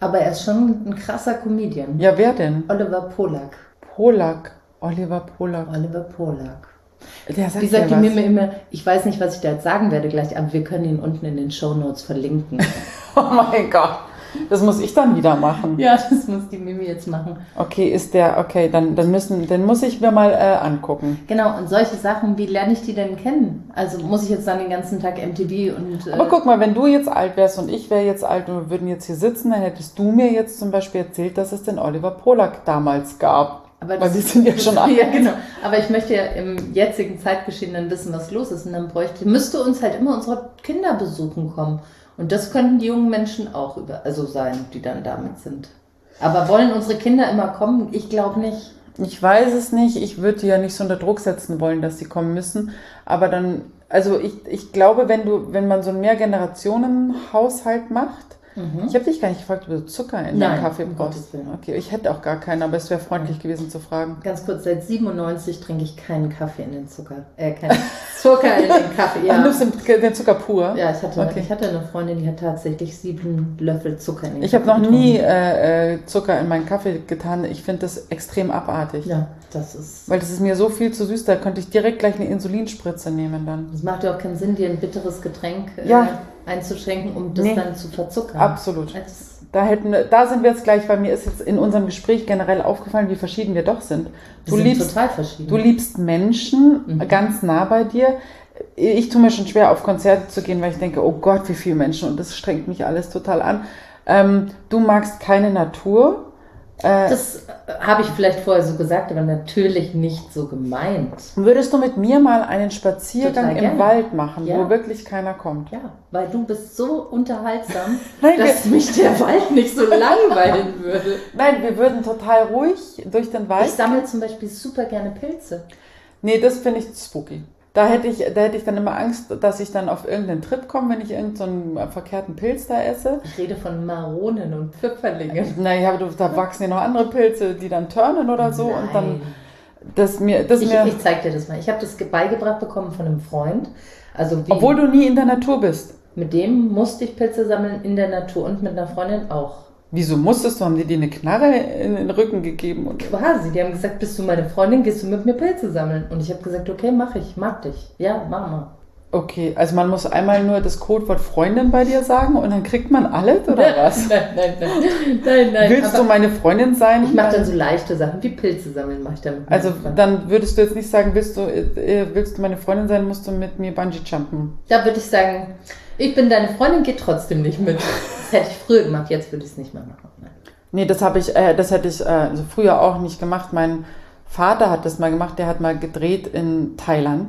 Speaker 3: Aber er ist schon ein krasser Comedian.
Speaker 2: Ja, wer denn?
Speaker 3: Oliver Polak.
Speaker 2: Polak. Oliver Polak.
Speaker 3: Oliver Polak.
Speaker 2: Der sagt
Speaker 3: Die sagt
Speaker 2: ja
Speaker 3: mir
Speaker 2: was.
Speaker 3: immer, ich weiß nicht, was ich da jetzt sagen werde gleich, aber wir können ihn unten in den Shownotes verlinken.
Speaker 2: Oh mein Gott. Das muss ich dann wieder machen.
Speaker 3: Ja, das muss die Mimi jetzt machen.
Speaker 2: Okay, ist der, okay, dann, dann müssen, den muss ich mir mal äh, angucken.
Speaker 3: Genau, und solche Sachen, wie lerne ich die denn kennen? Also muss ich jetzt dann den ganzen Tag M T V und... Äh,
Speaker 2: Aber guck mal, wenn du jetzt alt wärst und ich wäre jetzt alt und wir würden jetzt hier sitzen, dann hättest du mir jetzt zum Beispiel erzählt, dass es den Oliver Polak damals gab.
Speaker 3: aber
Speaker 2: Weil wir sind ja schon alt.
Speaker 3: Ja, genau. Aber ich möchte ja im jetzigen Zeitgeschehen dann wissen, was los ist. Und dann bräuchte, müsste uns halt immer unsere Kinder besuchen kommen. Und das könnten die jungen Menschen auch über, also sein, die dann damit sind. Aber wollen unsere Kinder immer kommen? Ich glaube nicht.
Speaker 2: Ich weiß es nicht. Ich würde die ja nicht so unter Druck setzen wollen, dass sie kommen müssen. Aber dann, also ich, ich glaube, wenn du, wenn man so einen Mehrgenerationen-Haushalt macht,
Speaker 3: Mhm.
Speaker 2: ich habe dich gar nicht gefragt, ob du Zucker in
Speaker 3: Nein,
Speaker 2: deinen Kaffee
Speaker 3: um
Speaker 2: brauchst.
Speaker 3: Gottes Willen.
Speaker 2: Okay, ich hätte auch gar keinen, aber es wäre freundlich gewesen zu fragen.
Speaker 3: Ganz kurz, seit siebenundneunzig trinke ich keinen Kaffee in den Zucker. Äh, keinen Zucker in den Kaffee.
Speaker 2: Ja.
Speaker 3: Ja,
Speaker 2: Ach, nimmst du den Zucker pur?
Speaker 3: ja ich, hatte,
Speaker 2: Okay.
Speaker 3: ich hatte eine Freundin, die hat tatsächlich sieben Löffel Zucker in den
Speaker 2: Ich habe
Speaker 3: Kaffee
Speaker 2: noch nie
Speaker 3: getrunken.
Speaker 2: äh, äh, Zucker in meinen Kaffee getan. Ich finde das extrem abartig.
Speaker 3: Ja, das ist...
Speaker 2: Weil das ist mir so viel zu süß, da könnte ich direkt gleich eine Insulinspritze nehmen dann.
Speaker 3: Es macht ja auch keinen Sinn, dir ein bitteres Getränk äh,
Speaker 2: Ja.
Speaker 3: einzuschenken, um das
Speaker 2: Nee.
Speaker 3: dann zu verzuckern.
Speaker 2: Absolut.
Speaker 3: Das,
Speaker 2: Da, hätten, wir- da sind wir jetzt gleich, weil mir ist jetzt in unserem Gespräch generell aufgefallen, wie verschieden wir doch sind.
Speaker 3: wir
Speaker 2: Du
Speaker 3: sind
Speaker 2: liebst,
Speaker 3: total verschieden.
Speaker 2: du liebst Menschen
Speaker 3: Mhm.
Speaker 2: ganz nah bei dir. Ich tue mir schon schwer, auf Konzerte zu gehen, weil ich denke, oh Gott, wie viele Menschen und das strengt mich alles total an. Ähm, du magst keine Natur. Äh,
Speaker 3: das äh, habe ich vielleicht vorher so gesagt, aber natürlich nicht so gemeint.
Speaker 2: würdest du mit mir mal einen Spaziergang
Speaker 3: Total
Speaker 2: im
Speaker 3: gerne.
Speaker 2: Wald machen,
Speaker 3: Ja.
Speaker 2: wo wirklich keiner kommt?
Speaker 3: Ja, weil du bist so unterhaltsam,
Speaker 2: Nein,
Speaker 3: dass mich der Wald nicht so langweilen würde.
Speaker 2: Nein, wir würden total ruhig durch den Wald.
Speaker 3: Ich sammle zum Beispiel super gerne Pilze.
Speaker 2: Nee, das finde ich spooky. Da hätte ich, da hätte ich dann immer Angst, dass ich dann auf irgendeinen Trip komme, wenn ich irgendeinen so verkehrten Pilz da esse.
Speaker 3: Ich rede von Maronen und Pfifferlingen.
Speaker 2: Naja, du, da wachsen ja noch andere Pilze, die dann turnen oder so.
Speaker 3: Nein.
Speaker 2: Und dann, das mir, das
Speaker 3: Ich,
Speaker 2: mir,
Speaker 3: ich zeig dir das mal. Ich habe das beigebracht bekommen von einem Freund. Also wie,
Speaker 2: obwohl du nie in der Natur bist.
Speaker 3: mit dem musste ich Pilze sammeln in der Natur und mit einer Freundin auch.
Speaker 2: Wieso musstest du? Haben die dir eine Knarre in den Rücken gegeben? Und
Speaker 3: Quasi, die haben gesagt, bist du meine Freundin, gehst du mit mir Pilze sammeln? Und ich habe gesagt, okay, mach ich, mag dich. Ja, mach mal.
Speaker 2: okay, also man muss einmal nur das Codewort Freundin bei dir sagen und dann kriegt man alles oder was?
Speaker 3: Nein, nein, nein, nein, nein.
Speaker 2: Willst du
Speaker 3: aber
Speaker 2: meine Freundin sein?
Speaker 3: ich mache dann so leichte Sachen wie Pilze sammeln, mache ich dann. mit meiner
Speaker 2: Also
Speaker 3: Freundin.
Speaker 2: dann würdest du jetzt nicht sagen, willst du, äh, willst du meine Freundin sein, musst du mit mir Bungee jumpen.
Speaker 3: Da würde ich sagen, ich bin deine Freundin, geh trotzdem nicht mit. Das hätte ich früher gemacht, jetzt würde ich es nicht mehr machen. Nein.
Speaker 2: Nee, das habe ich, äh, das hätte ich äh, also früher auch nicht gemacht. Mein Vater hat das mal gemacht, der hat mal gedreht in Thailand.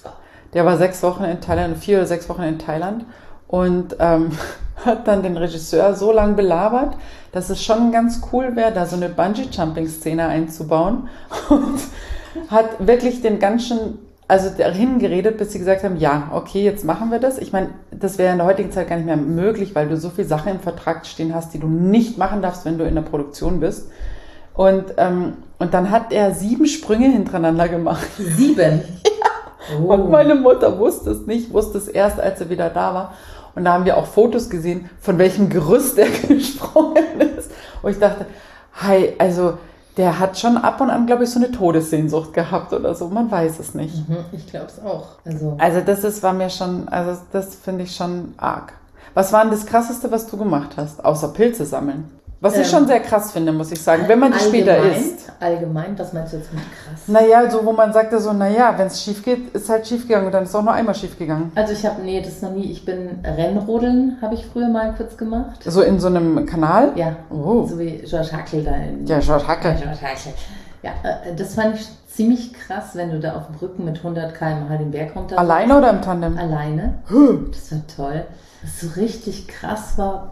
Speaker 2: Der war sechs Wochen in Thailand, vier oder sechs Wochen in Thailand und ähm, hat dann den Regisseur so lange belabert, dass es schon ganz cool wäre, da so eine Bungee-Jumping-Szene einzubauen und hat wirklich den ganzen, also dahin geredet, bis sie gesagt haben, ja, okay, jetzt machen wir das. Ich meine, das wäre in der heutigen Zeit gar nicht mehr möglich, weil du so viele Sachen im Vertrag stehen hast, die du nicht machen darfst, wenn du in der Produktion bist. Und, ähm, und dann hat er sieben Sprünge hintereinander gemacht.
Speaker 3: Sieben? Oh.
Speaker 2: Und meine Mutter wusste es nicht, wusste es erst, als er wieder da war. Und da haben wir auch Fotos gesehen, von welchem Gerüst er gesprungen ist. Und ich dachte, hi, also der hat schon ab und an, glaube ich, so eine Todessehnsucht gehabt oder so. Man weiß es nicht.
Speaker 3: Mhm, ich glaube es auch. Also,
Speaker 2: Also das ist, war mir schon, also das finde ich schon arg. Was war denn das Krasseste, was du gemacht hast, außer Pilze sammeln? Was ich
Speaker 3: Ähm,
Speaker 2: schon sehr krass finde, muss ich sagen, wenn man die später
Speaker 3: allgemein,
Speaker 2: isst.
Speaker 3: Allgemein, was meinst du jetzt mit krass?
Speaker 2: Naja, so wo man sagte so, naja, wenn es schief geht, ist halt schief gegangen und dann ist auch nur einmal schief gegangen.
Speaker 3: Also ich habe, nee, das noch nie, ich bin Rennrodeln, habe ich früher mal kurz gemacht.
Speaker 2: So in so einem Kanal?
Speaker 3: Ja,
Speaker 2: Oh.
Speaker 3: so wie George Hackel da in...
Speaker 2: Ja, George Hackel.
Speaker 3: Ja, George Hackel. Ja, äh, das fand ich ziemlich krass, wenn du da auf dem Rücken mit hundert Kilometer pro Stunde den Berg runter...
Speaker 2: Alleine oder im Tandem?
Speaker 3: Alleine.
Speaker 2: Huh.
Speaker 3: Das war toll. Was so richtig krass war...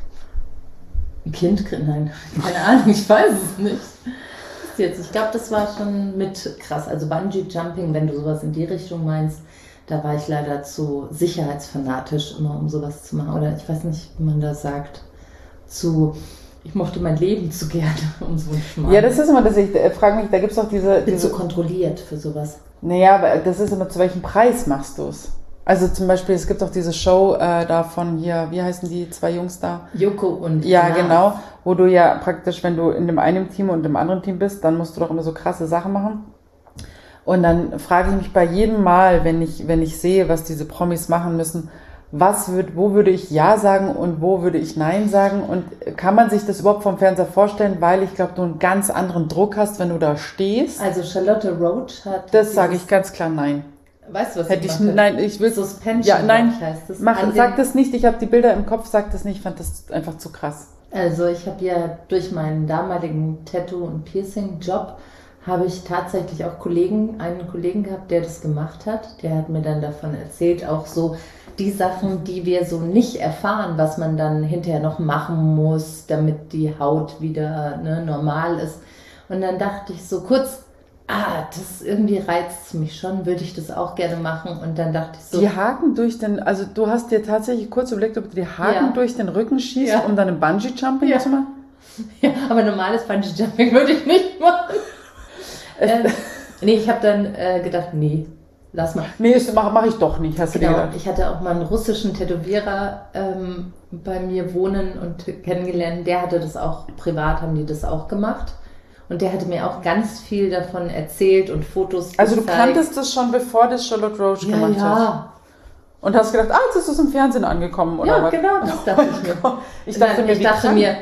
Speaker 3: Ein Kind, nein, keine Ahnung, ich weiß es nicht. Was jetzt? Ich glaube, das war schon mit krass. Also Bungee Jumping, wenn du sowas in die Richtung meinst, da war ich leider zu sicherheitsfanatisch immer, um sowas zu machen. Oder ich weiß nicht, wie man das sagt. Zu, ich mochte mein Leben zu gerne, um so einen Schmarrn.
Speaker 2: Ja, das ist immer, dass ich äh, frage mich, da gibt es doch diese...
Speaker 3: Ich bin
Speaker 2: diese
Speaker 3: so kontrolliert für sowas.
Speaker 2: naja, aber das ist immer, zu welchem Preis machst du es? Also zum Beispiel, es gibt auch diese Show äh, da von hier, wie heißen die zwei Jungs da?
Speaker 3: Joko und
Speaker 2: Ja,
Speaker 3: Lars.
Speaker 2: genau, wo du ja praktisch, wenn du in dem einen Team und im anderen Team bist, dann musst du doch immer so krasse Sachen machen. Und dann frage ich mich bei jedem Mal, wenn ich, wenn ich sehe, was diese Promis machen müssen, was würd, wo würde ich Ja sagen und wo würde ich Nein sagen? Und kann man sich das überhaupt vom Fernseher vorstellen? Weil ich glaube, du einen ganz anderen Druck hast, wenn du da stehst.
Speaker 3: Also Charlotte Roach hat...
Speaker 2: Das sage ich ganz klar Nein.
Speaker 3: Weißt du, was
Speaker 2: Hätte
Speaker 3: ich
Speaker 2: ich,
Speaker 3: mache?
Speaker 2: nein, ich will...
Speaker 3: Suspension,
Speaker 2: ja, nein,
Speaker 3: heißt das.
Speaker 2: mach,
Speaker 3: An
Speaker 2: sag
Speaker 3: den-
Speaker 2: das nicht. Ich habe die Bilder im Kopf, sag das nicht. Ich fand das einfach zu krass.
Speaker 3: Also ich habe ja durch meinen damaligen Tattoo- und Piercing-Job habe ich tatsächlich auch Kollegen, einen Kollegen gehabt, der das gemacht hat. Der hat mir dann davon erzählt, auch so die Sachen, die wir so nicht erfahren, was man dann hinterher noch machen muss, damit die Haut wieder ne, normal ist. Und dann dachte ich so kurz, ah, das irgendwie reizt mich schon, würde ich das auch gerne machen. Und dann dachte ich so,
Speaker 2: Die Haken durch den, also du hast dir tatsächlich kurz überlegt, ob du die Haken
Speaker 3: Ja.
Speaker 2: durch den Rücken schießt,
Speaker 3: Ja.
Speaker 2: um dann ein Bungee-Jumping
Speaker 3: Ja.
Speaker 2: zu machen?
Speaker 3: ja, aber normales Bungee-Jumping würde ich nicht machen. ähm, nee, ich habe dann äh, gedacht, nee, lass mal.
Speaker 2: Nee, das mache mach ich doch nicht, hast du dir
Speaker 3: Genau,
Speaker 2: gedacht.
Speaker 3: ich hatte auch mal einen russischen Tätowierer ähm, bei mir wohnen und kennengelernt. Der hatte das auch, privat haben die das auch gemacht. Und der hatte mir auch ganz viel davon erzählt und Fotos
Speaker 2: Also du
Speaker 3: gezeigt.
Speaker 2: kanntest das schon, bevor das Charlotte Roach
Speaker 3: ja,
Speaker 2: gemacht hat.
Speaker 3: ja.
Speaker 2: Und hast gedacht, ah, jetzt ist es im Fernsehen angekommen, oder
Speaker 3: Ja,
Speaker 2: was?
Speaker 3: genau, das dachte ich mir.
Speaker 2: Ich dachte
Speaker 3: Nein,
Speaker 2: mir,
Speaker 3: ich
Speaker 2: wie
Speaker 3: dachte
Speaker 2: krank.
Speaker 3: mir,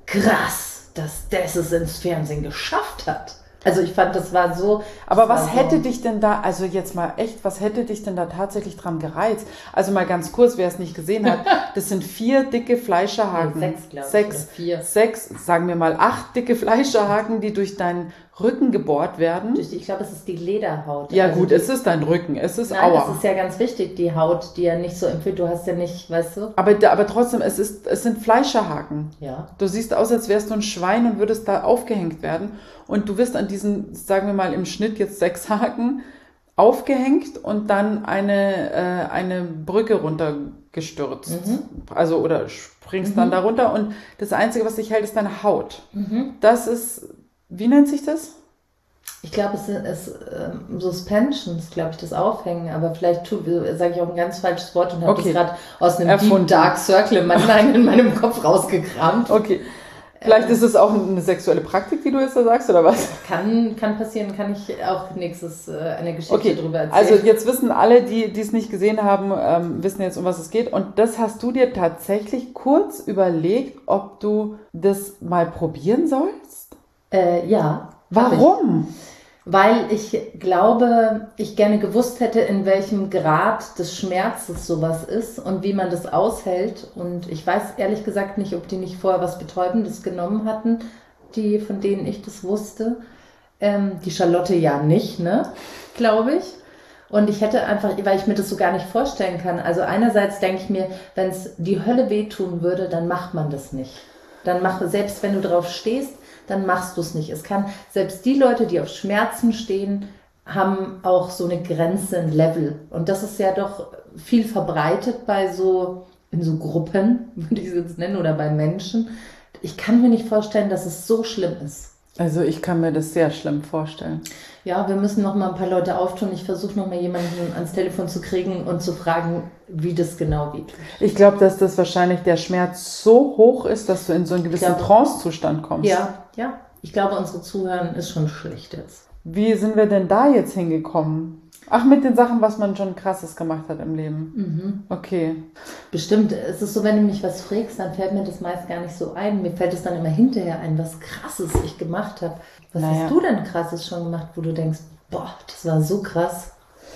Speaker 3: krass, dass das es ins Fernsehen geschafft hat. Also ich fand, das war so...
Speaker 2: Aber
Speaker 3: das
Speaker 2: was
Speaker 3: war so-
Speaker 2: hätte dich denn da, also jetzt mal echt, was hätte dich denn da tatsächlich dran gereizt? Also mal ganz kurz, wer es nicht gesehen hat, das sind vier dicke Fleischerhaken.
Speaker 3: Nee, sechs, glaub ich,
Speaker 2: Sechs,
Speaker 3: oder vier.
Speaker 2: sechs, sagen wir mal acht dicke Fleischerhaken, die durch deinen Rücken gebohrt werden.
Speaker 3: Durch die- Ich glaube, es ist die Lederhaut.
Speaker 2: Ja
Speaker 3: Also
Speaker 2: gut,
Speaker 3: die,
Speaker 2: es ist dein Rücken, es ist
Speaker 3: Nein,
Speaker 2: Aua.
Speaker 3: das ist ja ganz wichtig, die Haut, die ja nicht so empfiehlt. Du hast ja nicht, weißt du?
Speaker 2: aber, da- aber trotzdem, es, ist, es sind Fleischerhaken.
Speaker 3: Ja.
Speaker 2: Du siehst aus, als wärst du ein Schwein und würdest da aufgehängt werden. Und du wirst an diesen, sagen wir mal im Schnitt jetzt sechs Haken, aufgehängt und dann eine, äh, eine Brücke runtergestürzt.
Speaker 3: Mhm.
Speaker 2: Also oder springst dann da runter und das Einzige, was dich hält, ist deine Haut.
Speaker 3: Mhm.
Speaker 2: Das ist, wie nennt sich das?
Speaker 3: Ich glaube, es ist ähm, Suspensions, glaube ich, das Aufhängen, aber vielleicht sage ich auch ein ganz falsches Wort und habe
Speaker 2: Okay.
Speaker 3: das gerade aus einem
Speaker 2: Erfunden.
Speaker 3: Deep Dark Circle in meinem, in meinem Kopf rausgekramt.
Speaker 2: Okay. Vielleicht ist es auch eine sexuelle Praktik, die du jetzt da sagst, oder was?
Speaker 3: Kann, kann passieren, kann ich auch nächstes äh, eine Geschichte
Speaker 2: Okay,
Speaker 3: drüber erzählen.
Speaker 2: also jetzt wissen alle, die die es nicht gesehen haben, ähm, wissen jetzt, um was es geht. Und das hast du dir tatsächlich kurz überlegt, ob du das mal probieren sollst?
Speaker 3: äh, ja. hab ich.
Speaker 2: Warum?
Speaker 3: Weil ich glaube, ich gerne gewusst hätte, in welchem Grad des Schmerzes sowas ist und wie man das aushält. Und ich weiß ehrlich gesagt nicht, ob die nicht vorher was Betäubendes genommen hatten, die, von denen ich das wusste. Ähm, die Charlotte ja nicht, ne? Glaube ich. Und ich hätte einfach, weil ich mir das so gar nicht vorstellen kann. Also einerseits denke ich mir, wenn es die Hölle wehtun würde, dann macht man das nicht. Dann mach, selbst wenn du drauf stehst, dann machst du es nicht. Es kann, selbst die Leute, die auf Schmerzen stehen, haben auch so eine Grenze, ein Level. Und das ist ja doch viel verbreitet bei so, in so Gruppen, würde ich es jetzt nennen, oder bei Menschen. Ich kann mir nicht vorstellen, dass es so schlimm ist.
Speaker 2: Also ich kann mir das sehr schlimm vorstellen.
Speaker 3: Ja, wir müssen noch mal ein paar Leute auftun. Ich versuche noch mal jemanden ans Telefon zu kriegen und zu fragen, wie das genau wehtut.
Speaker 2: Ich glaube, dass das wahrscheinlich der Schmerz so hoch ist, dass du in so einen gewissen
Speaker 3: glaube-
Speaker 2: Trance-Zustand kommst.
Speaker 3: Ja, ja. Ich glaube, unsere Zuhörer ist schon schlecht jetzt.
Speaker 2: Wie sind wir denn da jetzt hingekommen? Ach, mit den Sachen, was man schon Krasses gemacht hat im Leben.
Speaker 3: Mhm.
Speaker 2: Okay.
Speaker 3: Bestimmt. Es ist so, wenn du mich was fragst, dann fällt mir das meist gar nicht so ein. Mir fällt es dann immer hinterher ein, was Krasses ich gemacht habe. Was
Speaker 2: Naja.
Speaker 3: hast du denn Krasses schon gemacht, wo du denkst, boah, das war so krass.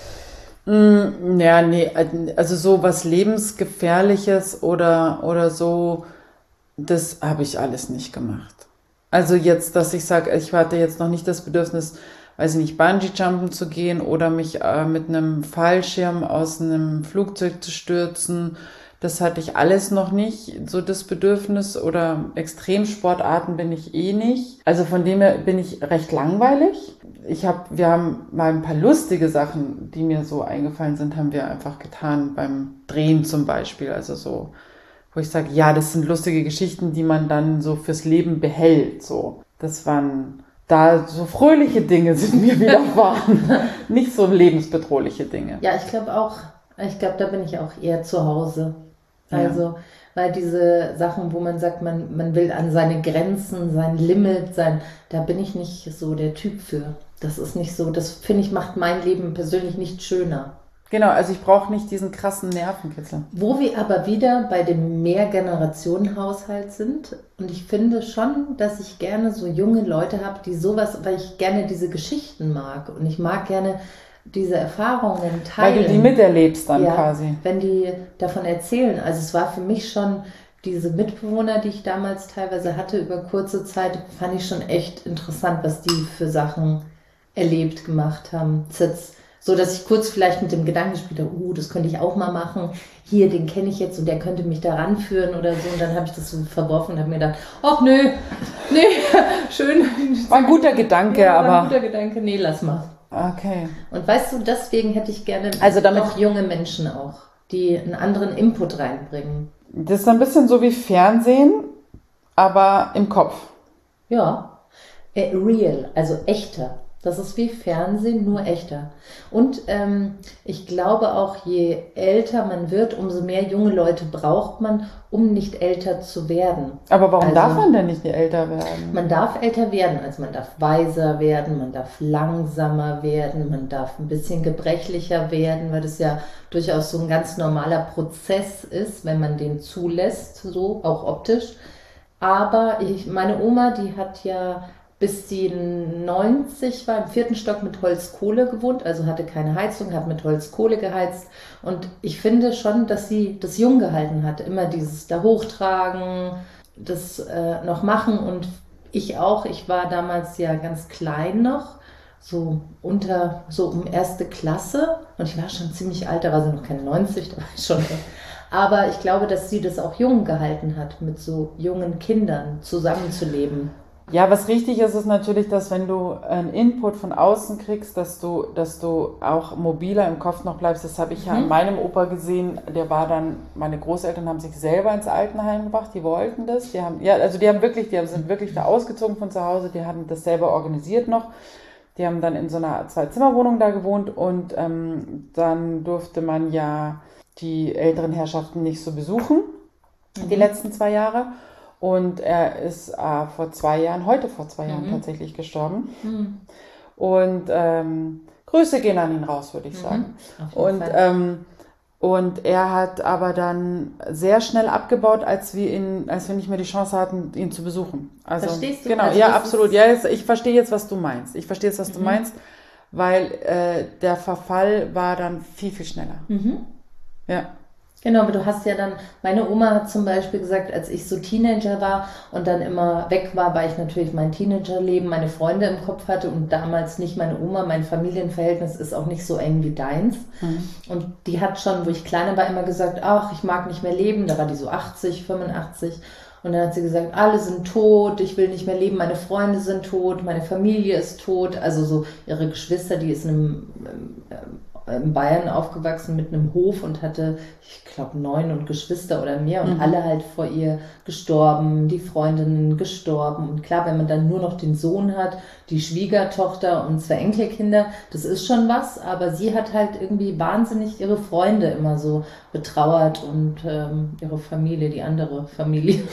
Speaker 2: Mm, ja, nee, also so was Lebensgefährliches oder, oder so, das habe ich alles nicht gemacht. Also jetzt, dass ich sage, ich hatte jetzt noch nicht das Bedürfnis, weiß ich nicht, Bungee-Jumpen zu gehen oder mich äh, mit einem Fallschirm aus einem Flugzeug zu stürzen. Das hatte ich alles noch nicht, so das Bedürfnis, oder Extremsportarten bin ich eh nicht. Also von dem her bin ich recht langweilig. Ich habe, wir haben mal ein paar lustige Sachen, die mir so eingefallen sind, haben wir einfach getan beim Drehen zum Beispiel. Also so, wo ich sage, ja, das sind lustige Geschichten, die man dann so fürs Leben behält. So, das waren da so fröhliche Dinge sind mir widerfahren, nicht so lebensbedrohliche Dinge.
Speaker 3: Ja, ich glaube auch, Ich glaube, da bin ich auch eher zu Hause.
Speaker 2: Ja.
Speaker 3: Also, weil diese Sachen, wo man sagt, man, man will an seine Grenzen, sein Limit, sein, da bin ich nicht so der Typ für. Das ist nicht so, das finde ich, macht mein Leben persönlich nicht schöner.
Speaker 2: Genau, also ich brauche nicht diesen krassen Nervenkitzel.
Speaker 3: Wo wir aber wieder bei dem Mehrgenerationenhaushalt sind. Und ich finde schon, dass ich gerne so junge Leute habe, die sowas, weil ich gerne diese Geschichten mag. Und ich mag gerne diese Erfahrungen teilen.
Speaker 2: Weil du die miterlebst dann
Speaker 3: Ja,
Speaker 2: quasi.
Speaker 3: wenn die davon erzählen. Also es war für mich schon, diese Mitbewohner, die ich damals teilweise hatte über kurze Zeit, fand ich schon echt interessant, was die für Sachen erlebt, gemacht haben. Jetzt, so dass ich kurz vielleicht mit dem Gedanken gespielt habe, uh, das könnte ich auch mal machen. Hier, den kenne ich jetzt und der könnte mich da ranführen oder so. Und dann habe ich das so verworfen und habe mir gedacht, ach nö, nee, schön.
Speaker 2: War ein guter Gedanke,
Speaker 3: Ja, war
Speaker 2: aber...
Speaker 3: ein guter Gedanke, nee, lass mal.
Speaker 2: Okay.
Speaker 3: Und weißt du, deswegen hätte ich gerne
Speaker 2: Also damit-
Speaker 3: noch junge Menschen auch, die einen anderen Input reinbringen.
Speaker 2: Das ist ein bisschen so wie Fernsehen, aber im Kopf.
Speaker 3: Ja, äh, real, also echter. Das ist wie Fernsehen, nur echter. Und ähm, ich glaube auch, je älter man wird, umso mehr junge Leute braucht man, um nicht älter zu werden.
Speaker 2: Aber warum
Speaker 3: Also-
Speaker 2: darf man denn nicht älter werden?
Speaker 3: Man darf älter werden, also man darf weiser werden, man darf langsamer werden, man darf ein bisschen gebrechlicher werden, weil das ja durchaus so ein ganz normaler Prozess ist, wenn man den zulässt, so auch optisch. Aber ich, meine Oma, die hat ja bis sie neunzig war, im vierten Stock mit Holzkohle gewohnt, also hatte keine Heizung, hat mit Holzkohle geheizt. Und ich finde schon, dass sie das jung gehalten hat. Immer dieses da hochtragen, das äh, noch machen. Und ich auch, ich war damals ja ganz klein noch, so unter, so um erste Klasse. Und ich war schon ziemlich alt, da war sie noch keine neunzig, da war ich schon. Aber ich glaube, dass sie das auch jung gehalten hat, mit so jungen Kindern zusammenzuleben.
Speaker 2: Ja, was richtig ist, ist natürlich, dass wenn du einen Input von außen kriegst, dass du, dass du auch mobiler im Kopf noch bleibst. Das habe ich ja an meinem Opa gesehen. Der war dann, meine Großeltern haben sich selber ins Altenheim gebracht, die wollten das. Die haben, ja, also die haben wirklich, die sind wirklich da ausgezogen von zu Hause, die haben das selber organisiert noch. Die haben dann in so einer Zwei-Zimmer-Wohnung da gewohnt und ähm, dann durfte man ja die älteren Herrschaften nicht so besuchen, die letzten zwei Jahre. Und er ist äh, vor zwei Jahren, heute vor zwei Jahren
Speaker 3: Mhm.
Speaker 2: tatsächlich gestorben.
Speaker 3: Mhm.
Speaker 2: Und ähm, Grüße gehen an ihn raus, würde ich sagen.
Speaker 3: Auf jeden
Speaker 2: Und,
Speaker 3: Fall.
Speaker 2: ähm, und er hat aber dann sehr schnell abgebaut, als wir ihn, als wir nicht mehr die Chance hatten, ihn zu besuchen. Also,
Speaker 3: Verstehst du?
Speaker 2: Genau,
Speaker 3: Also
Speaker 2: ja,
Speaker 3: das
Speaker 2: absolut.
Speaker 3: ist-
Speaker 2: Ja, jetzt, ich verstehe jetzt, was du meinst. Ich verstehe jetzt, was du
Speaker 3: Mhm.
Speaker 2: meinst, weil äh, der Verfall war dann viel, viel schneller.
Speaker 3: Mhm.
Speaker 2: Ja.
Speaker 3: Genau, aber du hast ja dann, meine Oma hat zum Beispiel gesagt, als ich so Teenager war und dann immer weg war, weil ich natürlich mein Teenagerleben, meine Freunde im Kopf hatte und damals nicht meine Oma, mein Familienverhältnis ist auch nicht so eng wie deins. Und die hat schon, wo ich kleiner war, immer gesagt, ach, ich mag nicht mehr leben, da war die so achtzig, fünfundachtzig. Und dann hat sie gesagt, alle sind tot, ich will nicht mehr leben, meine Freunde sind tot, meine Familie ist tot. Also so ihre Geschwister, die ist in einem, ähm, in Bayern aufgewachsen mit einem Hof und hatte, ich glaube, neun und Geschwister oder mehr und
Speaker 2: Mhm.
Speaker 3: alle halt vor ihr gestorben, die Freundinnen gestorben. Und klar, wenn man dann nur noch den Sohn hat, die Schwiegertochter und zwei Enkelkinder, das ist schon was, aber sie hat halt irgendwie wahnsinnig ihre Freunde immer so betrauert und ähm, ihre Familie, die andere Familie.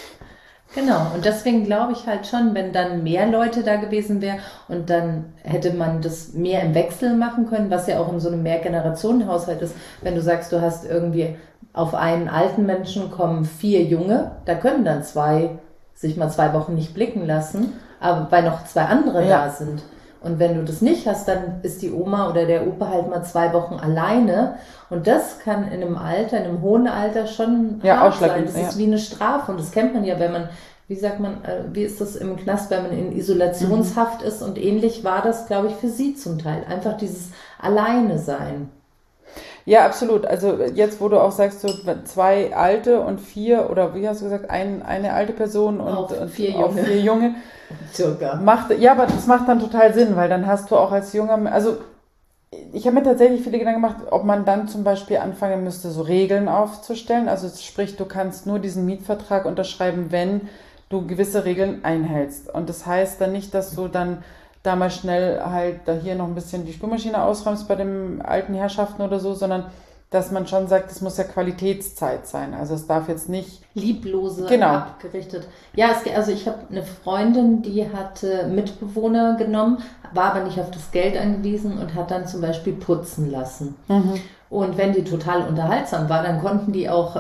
Speaker 3: Genau, und deswegen glaube ich halt schon, wenn dann mehr Leute da gewesen wären und dann hätte man das mehr im Wechsel machen können, was ja auch in so einem Mehrgenerationenhaushalt ist. Wenn du sagst, du hast irgendwie auf einen alten Menschen kommen vier Junge, da können dann zwei sich mal zwei Wochen nicht blicken lassen, aber weil noch zwei andere
Speaker 2: Ja.
Speaker 3: da sind. Und wenn du das nicht hast, dann ist die Oma oder der Opa halt mal zwei Wochen alleine. Und das kann in einem Alter, in einem hohen Alter schon
Speaker 2: Ja,
Speaker 3: hart sein.
Speaker 2: ausschlaggebend,
Speaker 3: Das ist
Speaker 2: ja.
Speaker 3: wie eine Strafe. Und das kennt man ja, wenn man, wie sagt man, äh, wie ist das im Knast, wenn man in Isolationshaft ist? Und ähnlich war das, glaube ich, für sie zum Teil. Einfach dieses Alleine sein.
Speaker 2: Ja, absolut. Also jetzt, wo du auch sagst, so zwei alte und vier, oder wie hast du gesagt, ein, eine alte Person und,
Speaker 3: Auf
Speaker 2: und
Speaker 3: vier
Speaker 2: auf
Speaker 3: Junge.
Speaker 2: vier Junge.
Speaker 3: Circa.
Speaker 2: Macht, ja, aber das macht dann total Sinn, weil dann hast du auch als junger, also ich habe mir tatsächlich viele Gedanken gemacht, ob man dann zum Beispiel anfangen müsste, so Regeln aufzustellen. Also sprich, du kannst nur diesen Mietvertrag unterschreiben, wenn du gewisse Regeln einhältst. Und das heißt dann nicht, dass du dann da mal schnell halt da hier noch ein bisschen die Spülmaschine ausräumst bei den alten Herrschaften oder so, sondern dass man schon sagt, es muss ja Qualitätszeit sein. Also es darf jetzt nicht...
Speaker 3: Lieblose
Speaker 2: genau.
Speaker 3: abgerichtet. Ja, es, also ich habe eine Freundin, die hatte Mitbewohner genommen, war aber nicht auf das Geld angewiesen und hat dann zum Beispiel putzen lassen. Mhm. Und wenn die total unterhaltsam war, dann konnten die auch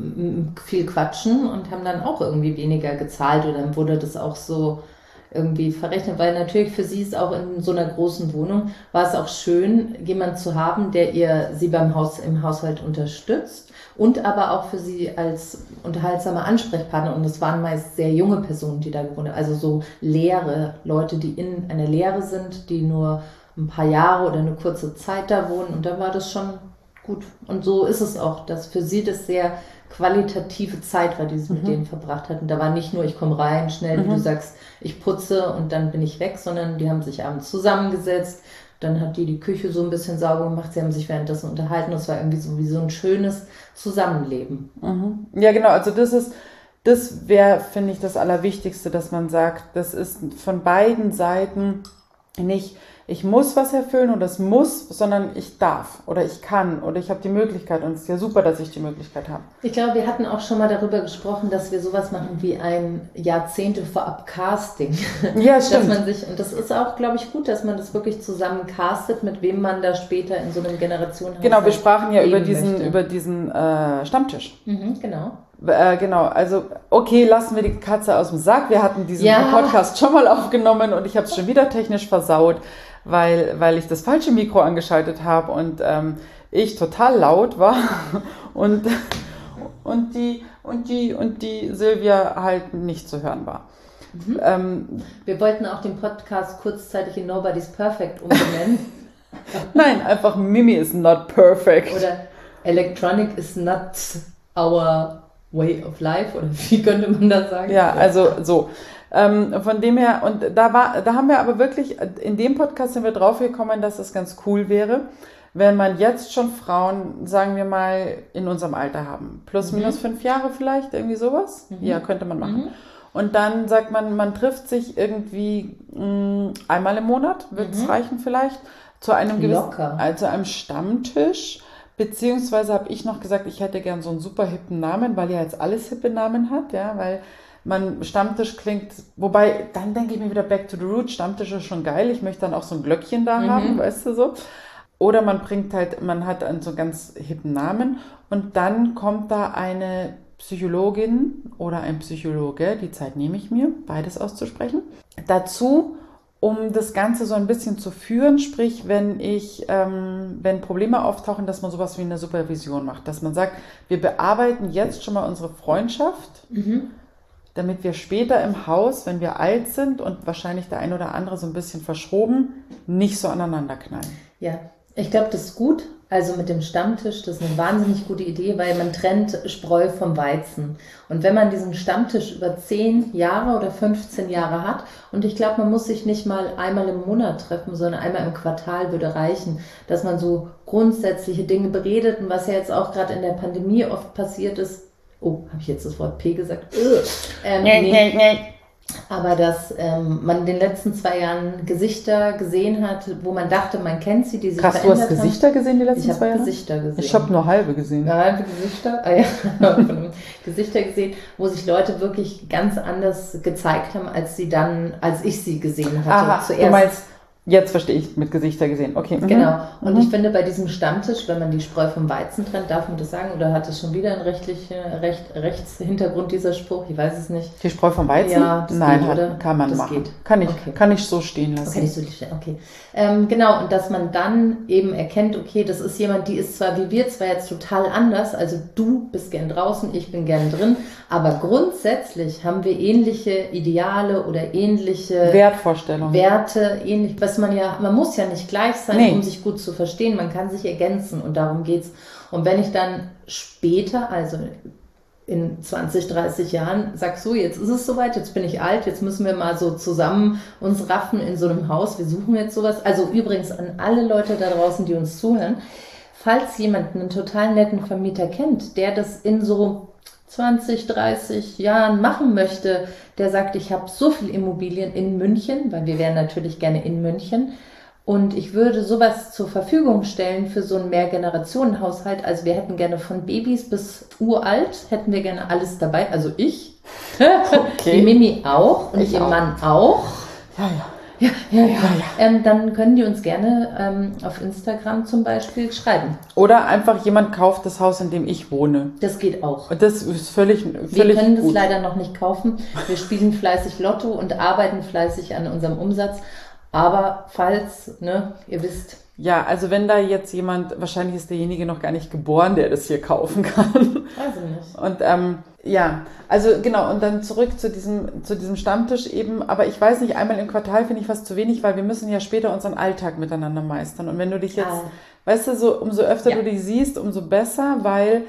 Speaker 3: m, viel quatschen und haben dann auch irgendwie weniger gezahlt. Und dann wurde das auch so irgendwie verrechnet, weil natürlich für sie ist auch in so einer großen Wohnung, war es auch schön, jemanden zu haben, der ihr sie beim Haus, im Haushalt unterstützt und aber auch für sie als unterhaltsamer Ansprechpartner. Und es waren meist sehr junge Personen, die da gewohnt haben, also so Lehre, Leute, die in einer Lehre sind, die nur ein paar Jahre oder eine kurze Zeit da wohnen. Und da war das schon gut. Und so ist es auch, dass für sie das sehr qualitative Zeit war, die sie mhm. mit denen verbracht hatten. Da war nicht nur, ich komme rein, schnell, mhm. wie du sagst, ich putze und dann bin ich weg, sondern die haben sich abends zusammengesetzt, dann hat die die Küche so ein bisschen sauber gemacht, sie haben sich währenddessen unterhalten, das war irgendwie so wie so ein schönes Zusammenleben.
Speaker 2: Mhm. Ja, genau, also das ist, das wäre, finde ich, das Allerwichtigste, dass man sagt, das ist von beiden Seiten nicht, ich muss was erfüllen oder es muss, sondern ich darf oder ich kann oder ich habe die Möglichkeit und es ist ja super, dass ich die Möglichkeit habe.
Speaker 3: Ich glaube, wir hatten auch schon mal darüber gesprochen, dass wir sowas machen wie ein Jahrzehnte vorab Casting.
Speaker 2: Ja, stimmt.
Speaker 3: Dass man sich, und das ist auch, glaube ich, gut, dass man das wirklich zusammen castet, mit wem man da später in so einem Generationenhaus
Speaker 2: Genau, wir sprachen ja über diesen, über diesen äh, Stammtisch.
Speaker 3: Mhm, genau.
Speaker 2: Äh, genau, also okay, lassen wir die Katze aus dem Sack. Wir hatten diesen
Speaker 3: ja.
Speaker 2: Podcast schon mal aufgenommen und ich habe es schon wieder technisch versaut, weil, weil ich das falsche Mikro angeschaltet habe und ähm, ich total laut war und, und, die, und, die, und die Silvia halt nicht zu hören war.
Speaker 3: Mhm. Ähm, wir wollten auch den Podcast kurzzeitig in Nobody's Perfect umbenennen.
Speaker 2: Nein, einfach Mimi is not perfect.
Speaker 3: Oder Electronic is not our way of life, oder wie könnte man das sagen?
Speaker 2: Ja, also so. Ähm, von dem her, und da war, da haben wir aber wirklich, in dem Podcast sind wir drauf gekommen, dass es ganz cool wäre, wenn man jetzt schon Frauen, sagen wir mal, in unserem Alter haben. Plus, mhm. minus fünf Jahre vielleicht, irgendwie sowas. Mhm. Ja, könnte man machen. Mhm. Und dann sagt man, man trifft sich irgendwie mh, einmal im Monat, wird es mhm. reichen vielleicht, zu einem gewissen, also einem Stammtisch. Beziehungsweise habe ich noch gesagt, ich hätte gern so einen super hippen Namen, weil ja jetzt alles hippe Namen hat, ja, weil man Stammtisch klingt, wobei, dann denke ich mir wieder back to the root, Stammtisch ist schon geil, ich möchte dann auch so ein Glöckchen da mhm. haben, weißt du so. Oder man bringt halt, man hat einen so ganz hippen Namen und dann kommt da eine Psychologin oder ein Psychologe, die Zeit nehme ich mir, beides auszusprechen, dazu, um das Ganze so ein bisschen zu führen, sprich, wenn ich, ähm, wenn Probleme auftauchen, dass man sowas wie eine Supervision macht, dass man sagt, wir bearbeiten jetzt schon mal unsere Freundschaft, mhm. damit wir später im Haus, wenn wir alt sind und wahrscheinlich der ein oder andere so ein bisschen verschroben, nicht so aneinander knallen.
Speaker 3: Ja, ich glaube, das ist gut. Also mit dem Stammtisch, das ist eine wahnsinnig gute Idee, weil man trennt Spreu vom Weizen. Und wenn man diesen Stammtisch über zehn Jahre oder fünfzehn Jahre hat, und ich glaube, man muss sich nicht mal einmal im Monat treffen, sondern einmal im Quartal würde reichen, dass man so grundsätzliche Dinge beredet. Und was ja jetzt auch gerade in der Pandemie oft passiert ist, oh, habe ich jetzt das Wort P gesagt? Ähm, nee, nee, nee. Aber dass ähm, man in den letzten zwei Jahren Gesichter gesehen hat, wo man dachte, man kennt sie, die sich
Speaker 2: Krass,
Speaker 3: verändert haben.
Speaker 2: Du hast Gesichter haben. gesehen die letzten
Speaker 3: ich
Speaker 2: zwei Jahre?
Speaker 3: Ich habe Gesichter gesehen.
Speaker 2: Ich habe nur halbe gesehen.
Speaker 3: Ja, halbe Gesichter? Ah ja, Gesichter gesehen, wo sich Leute wirklich ganz anders gezeigt haben, als sie dann, als ich sie gesehen hatte.
Speaker 2: Aha, zuerst. Du meinst, jetzt verstehe ich, mit Gesichter gesehen. Okay. Mhm.
Speaker 3: Genau. Und mhm. ich finde, bei diesem Stammtisch, wenn man die Spreu vom Weizen trennt, darf man das sagen? Oder hat es schon wieder einen rechtlichen Recht, Rechtshintergrund, dieser Spruch? Ich weiß es nicht.
Speaker 2: Die Spreu vom Weizen?
Speaker 3: Ja, das
Speaker 2: Nein,
Speaker 3: geht,
Speaker 2: hat,
Speaker 3: oder?
Speaker 2: kann man
Speaker 3: das
Speaker 2: machen.
Speaker 3: Geht.
Speaker 2: Kann ich,
Speaker 3: okay.
Speaker 2: kann ich so stehen lassen.
Speaker 3: Okay, so stehen. Okay. Ähm, genau, und dass man dann eben erkennt, okay, das ist jemand, die ist zwar wie wir zwar jetzt total anders, also du bist gern draußen, ich bin gern drin, aber grundsätzlich haben wir ähnliche Ideale oder ähnliche
Speaker 2: Wertvorstellungen.
Speaker 3: Werte, ähnlich, was man ja, man muss ja nicht gleich sein, nee. um sich gut zu verstehen, man kann sich ergänzen und darum geht's. Und wenn ich dann später, also in zwanzig, dreißig Jahren, sag so, jetzt ist es soweit, jetzt bin ich alt, jetzt müssen wir mal so zusammen uns raffen in so einem Haus, wir suchen jetzt sowas. Also übrigens an alle Leute da draußen, die uns zuhören, falls jemand einen total netten Vermieter kennt, der das in so zwanzig, dreißig Jahren machen möchte, der sagt, ich habe so viel Immobilien in München, weil wir wären natürlich gerne in München, Und ich würde sowas zur Verfügung stellen für so einen Mehrgenerationenhaushalt. Also wir hätten gerne von Babys bis uralt, hätten wir gerne alles dabei. Also ich,
Speaker 2: Okay.
Speaker 3: die Mimi auch und
Speaker 2: Ich
Speaker 3: ihr
Speaker 2: auch.
Speaker 3: Mann auch.
Speaker 2: Ja, ja.
Speaker 3: Ja, ja, ja.
Speaker 2: ja.
Speaker 3: Ähm, dann können die uns gerne ähm, auf Instagram zum Beispiel schreiben.
Speaker 2: Oder einfach jemand kauft das Haus, in dem ich wohne.
Speaker 3: Das geht auch.
Speaker 2: Und das ist völlig,
Speaker 3: Wir
Speaker 2: völlig
Speaker 3: können das
Speaker 2: gut.
Speaker 3: leider noch nicht kaufen. Wir spielen fleißig Lotto und arbeiten fleißig an unserem Umsatz. Aber falls, ne, ihr wisst,
Speaker 2: Ja, also wenn da jetzt jemand, wahrscheinlich ist derjenige noch gar nicht geboren, der das hier kaufen kann.
Speaker 3: weiß ich nicht.
Speaker 2: Und ähm, ja, also genau, und dann zurück zu diesem, zu diesem Stammtisch eben, aber ich weiß nicht, einmal im Quartal finde ich fast zu wenig, weil wir müssen ja später unseren Alltag miteinander meistern. Und wenn du dich jetzt,
Speaker 3: Ah.
Speaker 2: weißt du, so umso öfter
Speaker 3: Ja.
Speaker 2: du dich siehst, umso besser, weil,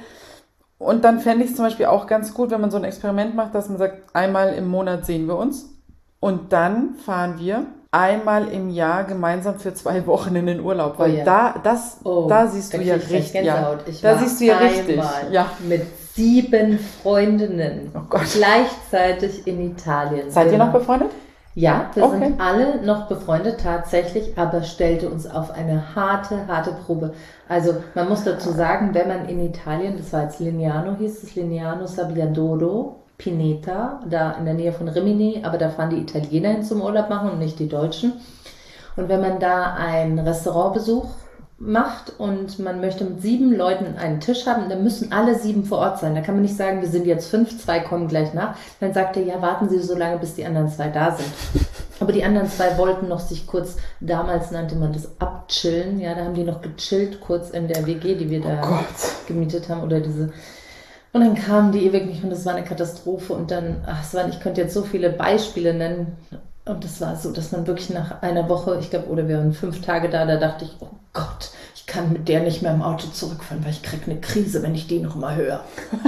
Speaker 2: und dann fände ich es zum Beispiel auch ganz gut, wenn man so ein Experiment macht, dass man sagt, einmal im Monat sehen wir uns und dann fahren wir einmal im Jahr gemeinsam für zwei Wochen in den Urlaub, weil
Speaker 3: Oh ja.
Speaker 2: da, das,
Speaker 3: Oh,
Speaker 2: da siehst
Speaker 3: da
Speaker 2: du ja
Speaker 3: krieg ich gleich
Speaker 2: richtig, ja,
Speaker 3: Gänsehaut. Ich
Speaker 2: da
Speaker 3: war
Speaker 2: siehst du ja richtig,
Speaker 3: einmal
Speaker 2: ja.
Speaker 3: mit sieben Freundinnen
Speaker 2: Oh Gott.
Speaker 3: gleichzeitig in Italien.
Speaker 2: Seid ihr
Speaker 3: Genau.
Speaker 2: noch befreundet?
Speaker 3: Ja, wir
Speaker 2: Okay.
Speaker 3: sind alle noch befreundet tatsächlich, aber stellte uns auf eine harte, harte Probe. Also man muss dazu sagen, wenn man in Italien, das war jetzt Lignano, hieß es Lignano Sabbiadoro, Pineta, da in der Nähe von Rimini, aber da fahren die Italiener hin zum Urlaub machen und nicht die Deutschen. Und wenn man da einen Restaurantbesuch macht und man möchte mit sieben Leuten einen Tisch haben, dann müssen alle sieben vor Ort sein. Da kann man nicht sagen, wir sind jetzt fünf, zwei kommen gleich nach. Dann sagt er, ja, warten Sie so lange, bis die anderen zwei da sind. Aber die anderen zwei wollten noch sich kurz, damals nannte man das abchillen, ja, da haben die noch gechillt kurz in der W G, die wir da
Speaker 2: Oh Gott.
Speaker 3: gemietet haben oder diese. Und dann kamen die ewig nicht und das war eine Katastrophe und dann, ach, es waren, ich könnte jetzt so viele Beispiele nennen. Und das war so, dass man wirklich nach einer Woche, ich glaube, oder wir waren fünf Tage da, da dachte ich, oh Gott, ich kann mit der nicht mehr im Auto zurückfahren, weil ich kriege eine Krise, wenn ich die noch mal höre.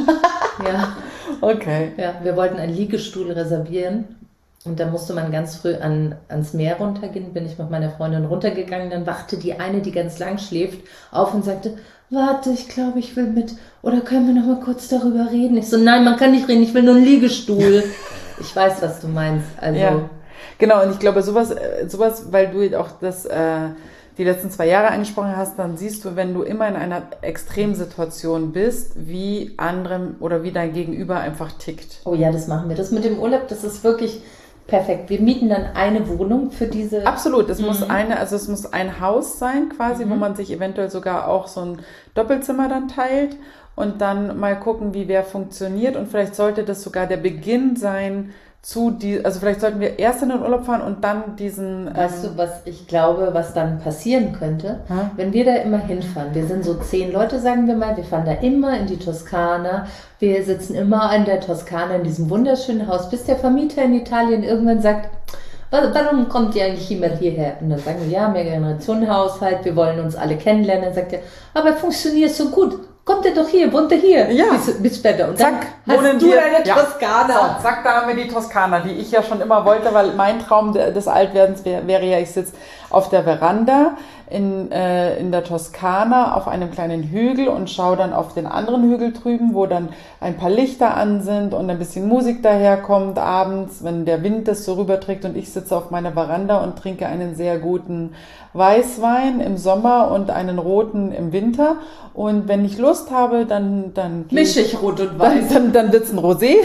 Speaker 3: ja,
Speaker 2: Okay.
Speaker 3: ja, wir wollten einen Liegestuhl reservieren und da musste man ganz früh an, ans Meer runtergehen, bin ich mit meiner Freundin runtergegangen, dann wachte die eine, die ganz lang schläft, auf und sagte, warte, ich glaube, ich will mit, oder können wir noch mal kurz darüber reden? Ich so, nein, man kann nicht reden, ich will nur einen Liegestuhl. Ich weiß, was du meinst, also...
Speaker 2: Ja. Genau, und ich glaube, sowas, äh, sowas, weil du auch das, äh, die letzten zwei Jahre angesprochen hast, dann siehst du, wenn du immer in einer Extremsituation bist, wie andere oder wie dein Gegenüber einfach tickt.
Speaker 3: Oh ja, das machen wir. Das mit dem Urlaub, das ist wirklich perfekt. Wir mieten dann eine Wohnung für diese...
Speaker 2: Absolut, es
Speaker 3: Mhm.
Speaker 2: muss eine, also es muss ein Haus sein quasi,
Speaker 3: Mhm.
Speaker 2: wo man sich eventuell sogar auch so ein Doppelzimmer dann teilt und dann mal gucken, wie wer funktioniert und vielleicht sollte das sogar der Beginn sein zu die, also vielleicht sollten wir erst in den Urlaub fahren und dann diesen...
Speaker 3: Weißt
Speaker 2: ähm,
Speaker 3: du, was ich glaube, was dann passieren könnte?
Speaker 2: Hm?
Speaker 3: Wenn wir da immer hinfahren, wir sind so zehn Leute, sagen wir mal, wir fahren da immer in die Toskana, wir sitzen immer in der Toskana in diesem wunderschönen Haus, bis der Vermieter in Italien irgendwann sagt, "Wa- warum kommt ihr eigentlich immer hierher? Und dann sagen wir, ja, Mehrgenerationenhaushalt, wir wollen uns alle kennenlernen. Dann sagt er, aber funktioniert so gut. Kommt ihr doch hier, wohnt ihr hier.
Speaker 2: Ja.
Speaker 3: Bis, bis später. Und
Speaker 2: Zack,
Speaker 3: dann
Speaker 2: wohnen
Speaker 3: hast du
Speaker 2: wir-
Speaker 3: deine
Speaker 2: ja.
Speaker 3: Toskana.
Speaker 2: So, zack, da haben wir die Toskana, die ich ja schon immer wollte, weil mein Traum de- des Altwerdens wär, wäre ja, ich sitze auf der Veranda in, äh, in der Toskana auf einem kleinen Hügel und schaue dann auf den anderen Hügel drüben, wo dann ein paar Lichter an sind und ein bisschen Musik daherkommt abends, wenn der Wind das so rüberträgt und ich sitze auf meiner Veranda und trinke einen sehr guten Weißwein im Sommer und einen roten im Winter. Und wenn ich Lust habe, dann, dann gehe
Speaker 3: Mische ich rot und
Speaker 2: dann,
Speaker 3: weiß.
Speaker 2: dann, dann wird's ein Rosé